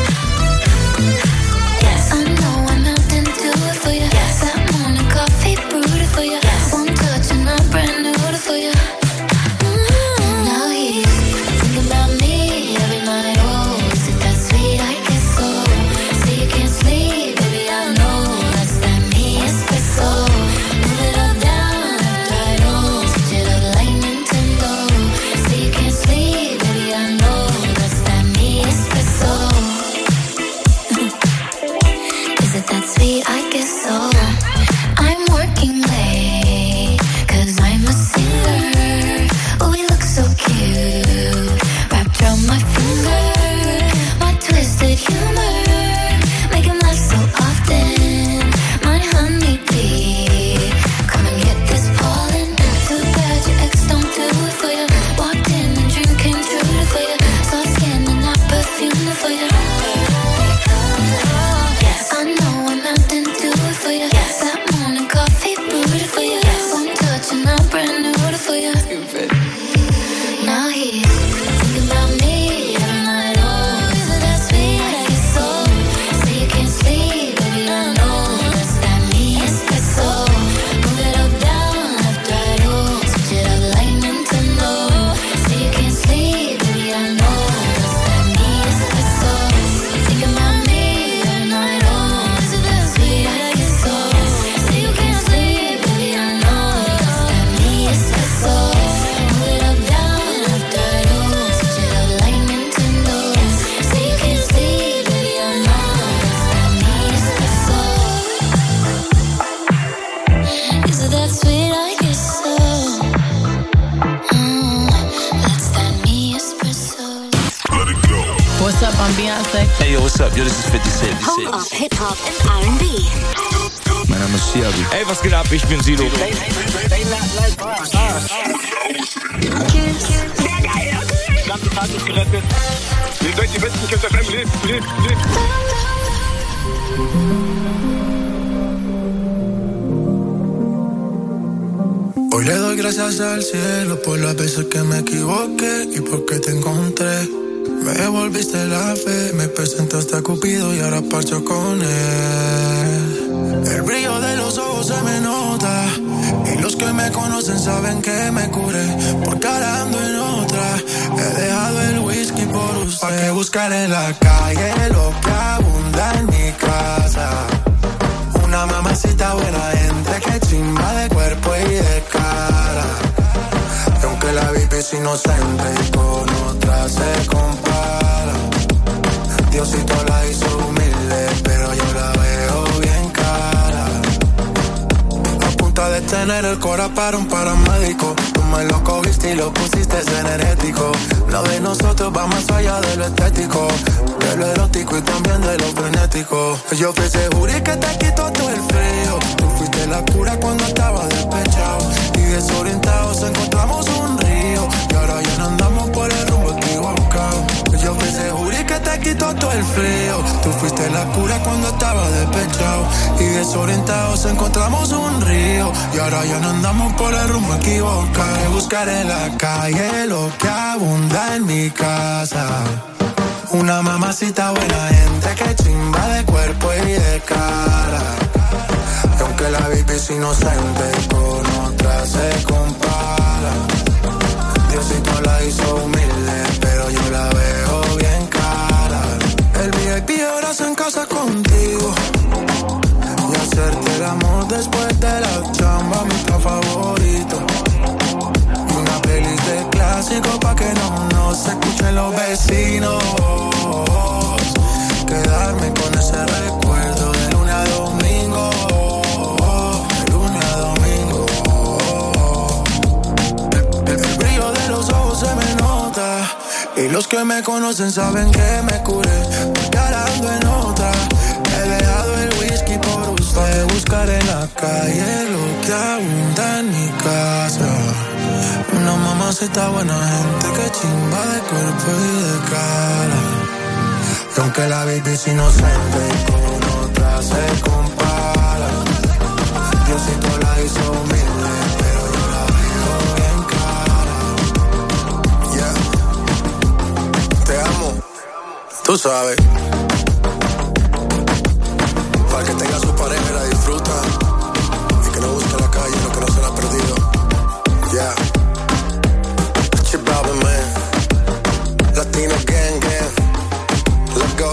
Yes, I know I'm out and do it for you. Yes, that morning coffee brewed it for you. Yes, one touch and I'm brand new for you. Mm, now he's thinking about me every night. Oh, is it that sweet? I guess so. Say you can't sleep, baby, I know that's that me espresso. Move it up, down, left, right, oh, switch it up like Nintendo. Say you can't sleep, baby, I know that's that me espresso. Is it that sweet? I guess so. I'm working late, cause I'm a singer. Oh, we look so cute, wrapped around my finger. My twisted humor, make him laugh so often. My honeybee, come and get this pollen. Too bad your ex don't do it for you. Walked in and dream came true for you. Soft skin and not perfume for you. Yes, I know I'm out and do it for you. Yes, that morning coffee brewed for you. Yes, one touch and I'm brand new for you. Now he's thinking about me every night. Oh, is it that sweet? I guess so. Say you can't sleep, baby, I know that's that me espresso. Move it up, down, left, right, oh, switch it up like Nintendo. Say you can't sleep, baby, I know that's that me espresso. Thinking about me every night. Oh, is it that sweet? I guess so. Say you can't sleep, baby, I know that's that me espresso. Move it up, down, left, right, oh, switch it up like Nintendo. Say you can't sleep, baby, I know that's that me espresso. Is it that sweet? I guess so. Mm, that's that me espresso. What's up? I'm Beyonce. Hey, yo, what's up? Yo, this is fifty Cent. Home of Hip-Hop and R and B. Mein Name ist Siabi. Ey, was geht ab? Ich bin Sido. Ganze Tag ist gerettet. Ihr seid die besten Kids F M. Lebt, lebt, lebt. Hoy le doy gracias al cielo por las veces que me equivoqué y porque te encontré. Me devolviste la fe, me presentaste a Cupido y ahora parcho con él. El brillo de los ojos se me nota y los que me conocen saben que me curé. Porque ahora ando en otra, he dejado el whisky por usted. ¿Pa' qué buscar en la calle lo que abunda en mi casa? Una mamacita buena gente que chimba de cuerpo y de cara. Y aunque la vi es inocente y con otra se compara. Diosito la hizo humilde, pero yo la veo bien cara. A punta de tener el cora para un paramédico. Tú me lo cogiste y lo pusiste energético. Lo de nosotros va más allá de lo estético, de lo erótico y también de lo frenético. Yo fui ese jury que te quitó todo el frío. Tú fuiste la cura cuando estaba despechado y desorientados encontramos un río. Y ahora ya no andamos por el rumbo equivocado. Yo fui ese jury que te quitó todo el frío. Tú fuiste la cura cuando estaba despechado y desorientados encontramos un río. Y ahora ya no andamos por el rumbo equivocado. Buscar en la calle lo que abunda en mi casa. Una mamacita buena gente que chimba de cuerpo y de cara. Y aunque la baby es inocente, con otra se compara. Diosito la hizo humilde, pero yo la veo bien cara. que no, no se escuchen los vecinos. Quedarme con ese recuerdo de lunes a domingo. De lunes a domingo. El, el, el brillo de los ojos se me nota. Y los que me conocen saben que me curé. Porque ahora ando en otra. He dejado el whisky por usted. Buscar en la calle lo que abunda en mi casa. Una mamacita buena gente que chimba de cuerpo y de cara. Y aunque la baby es inocente y con otra se compara, Diosito la hizo humilde, pero yo la veo bien cara. Yeah. Te amo, tú sabes. Para que tenga su pareja y la disfruta. Y que no busque la calle lo que no se le ha perdido. Yeah. Chip Album, man. Latino gang, gang. Let's go.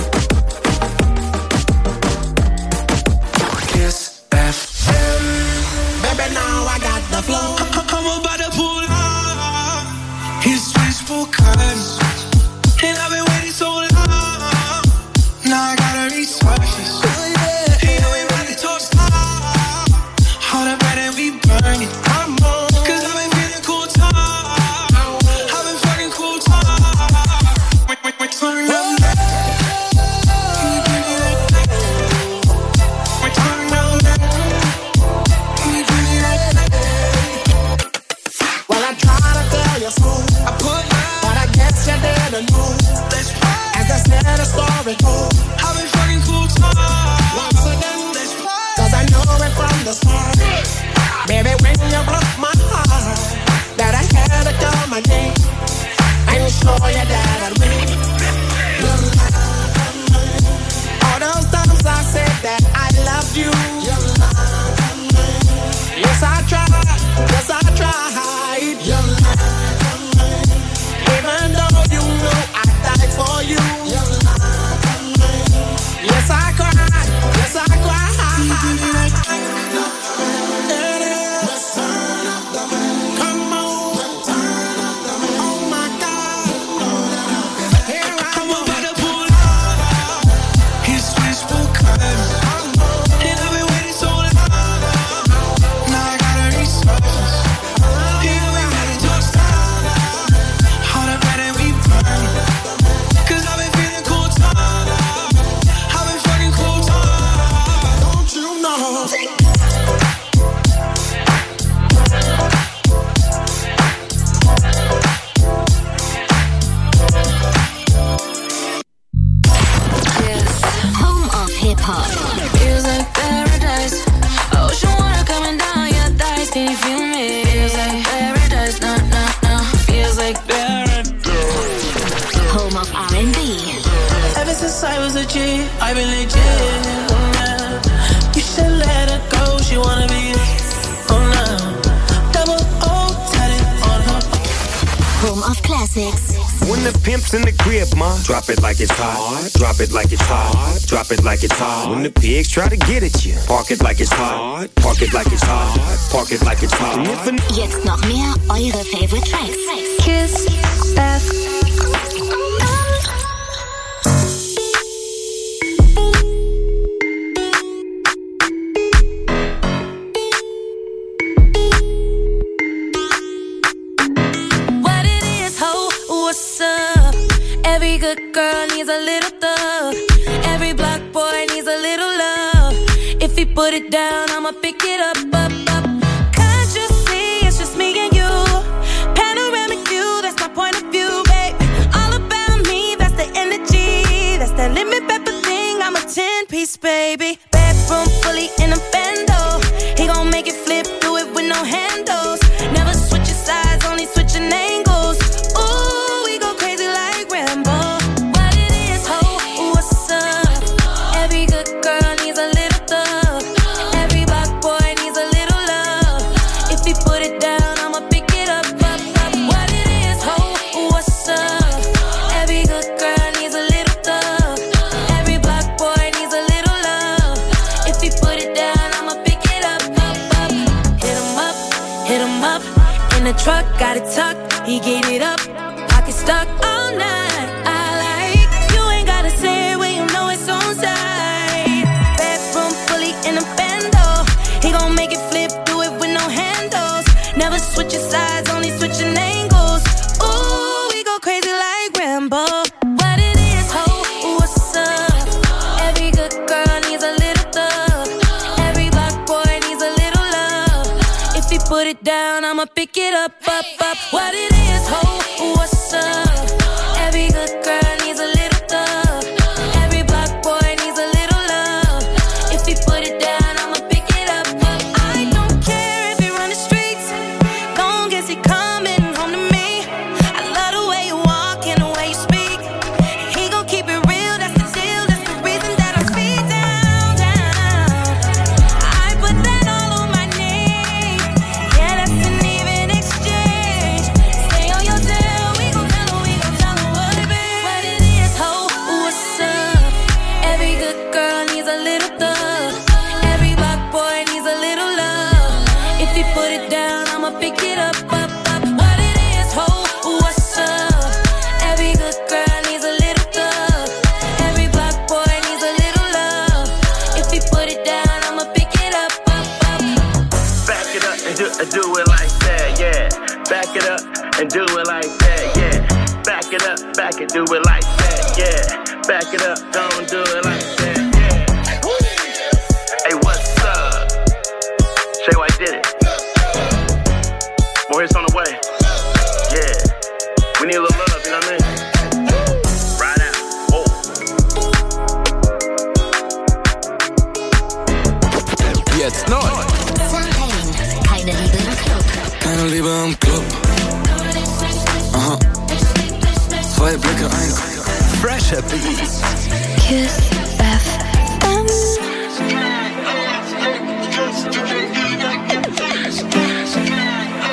Kiss F M. Baby, now I got the flow. I'm about to pull up. His wishful cuts. And I've been waiting so long. Now I gotta resurface. Oh, yeah. You know we about to talk stop. All the bread and we burn it. I'm on. Cause I've been feeling cool time. I've been fucking cool time. Wait, wait, wait, turn up. I put but I guess you didn't know. As I said, the story goes, I've been fucking cool time. Once again, cause I know it from the start. Baby, when you broke my heart, that I had to call my name and show you that I'd win. All those times I said that I loved you. Yes, I tried. Yes, I tried. Even though you know I died for you. Yes, I cried. Yes, I cried. Come on. Oh my God. Here I am about to pull up. His wishful cuts. And I've been waiting so long. Now I gotta resurface. Here we gotta talk style. All the bread and we burn. Cause I've been feeling cool time. I've been fucking cool time. Don't you know? Home of Hip Hop. Feels like paradise. Ocean water coming down your thighs. Can you feel me? Feels like paradise. No, no, no. Feels like paradise. Home of R and B. Ever since I was a G, I've been legit. Oh, nah. You should let her go. She wanna be. Oh, no. Double O, tatted on her. Home of Classics. When the pimp's in the crib, ma, drop it like it's hot. Drop it like it's hot. Drop it like it's hot. When the pigs try to get at you, park it like it's hot. Park it like it's hot. Park it like it's hot. Jetzt noch mehr eure Favorite Tracks. Kiss F. What it is, ho, what's up? Every good girl needs a little thug. Every black boy needs a little love. If he put it down, I'ma pick it up, up, up. Can't you see it's just me and you? Panoramic view, that's my point of view, babe. All about me, that's the energy. That's that limit pepper thing, I'm a ten-piece, baby. Bedroom fully in a bando. He gon' make it flip, do it with no handles. Never switching sides, only switching angles. Ooh, we go crazy like Rambo. What it is, ho, what's up? Every good girl needs a little thug. Every black boy needs a little love. If he put it down, I'ma pick it up, up, up. What it is, ho, what's up? Every good girl needs a little thug. Every black boy needs a little love. If he put it down, I'ma pick it up, up, up. Hit him up, hit him up. In the truck, got it tucked, he gave it up. rock it stuck all night. I like, you ain't gotta say it when you know it's on side. Bedroom fully in a bando. He gon' make it flip, do it with no handles. Never switching sides, only switching angles. Ooh, we go crazy like Rambo. What it is, ho, what's up? Every good girl needs a little thug. Every black boy needs a little love. If he put it down, I'ma pick it up, up, up. What it is, ho, what's up? Every good girl needs a little thug. Every black boy needs a little love. If he put it down, I'ma pick it up, up. I don't care if he run the streets, long as he coming home to me. I love the way you walk and the way you speak. He gon' keep it real, that's the deal. That's the reason that I speak down, down. I put that all on my name. Yeah, that's an even exchange. Stay on your tail, we gon' tell her, we gon' tell her what it be. What it is, ho, what's up? Every good girl needs a little thug. Every black boy needs a little love. If he put it down, I'ma pick it up, up, up. What it is, ho, what's up? Every good girl needs a little thug. Every black boy needs a little love. If he put it down, I'ma pick it up, up, up. Back it up and do, and do it like that, yeah. Back it up and do it like that, yeah. Back it up, back it, do it like that, yeah. Back it up, don't do it like that, yeah. Hey, what's up? Shay White did it. More hits on the way. Yeah. We need a little love, you know what I mean? Right out. Oh. Jetzt neu. Keine Liebe im Club. Keine Liebe im Club. Aha. Zwei Blicke, ein Fresher Beats. Kiss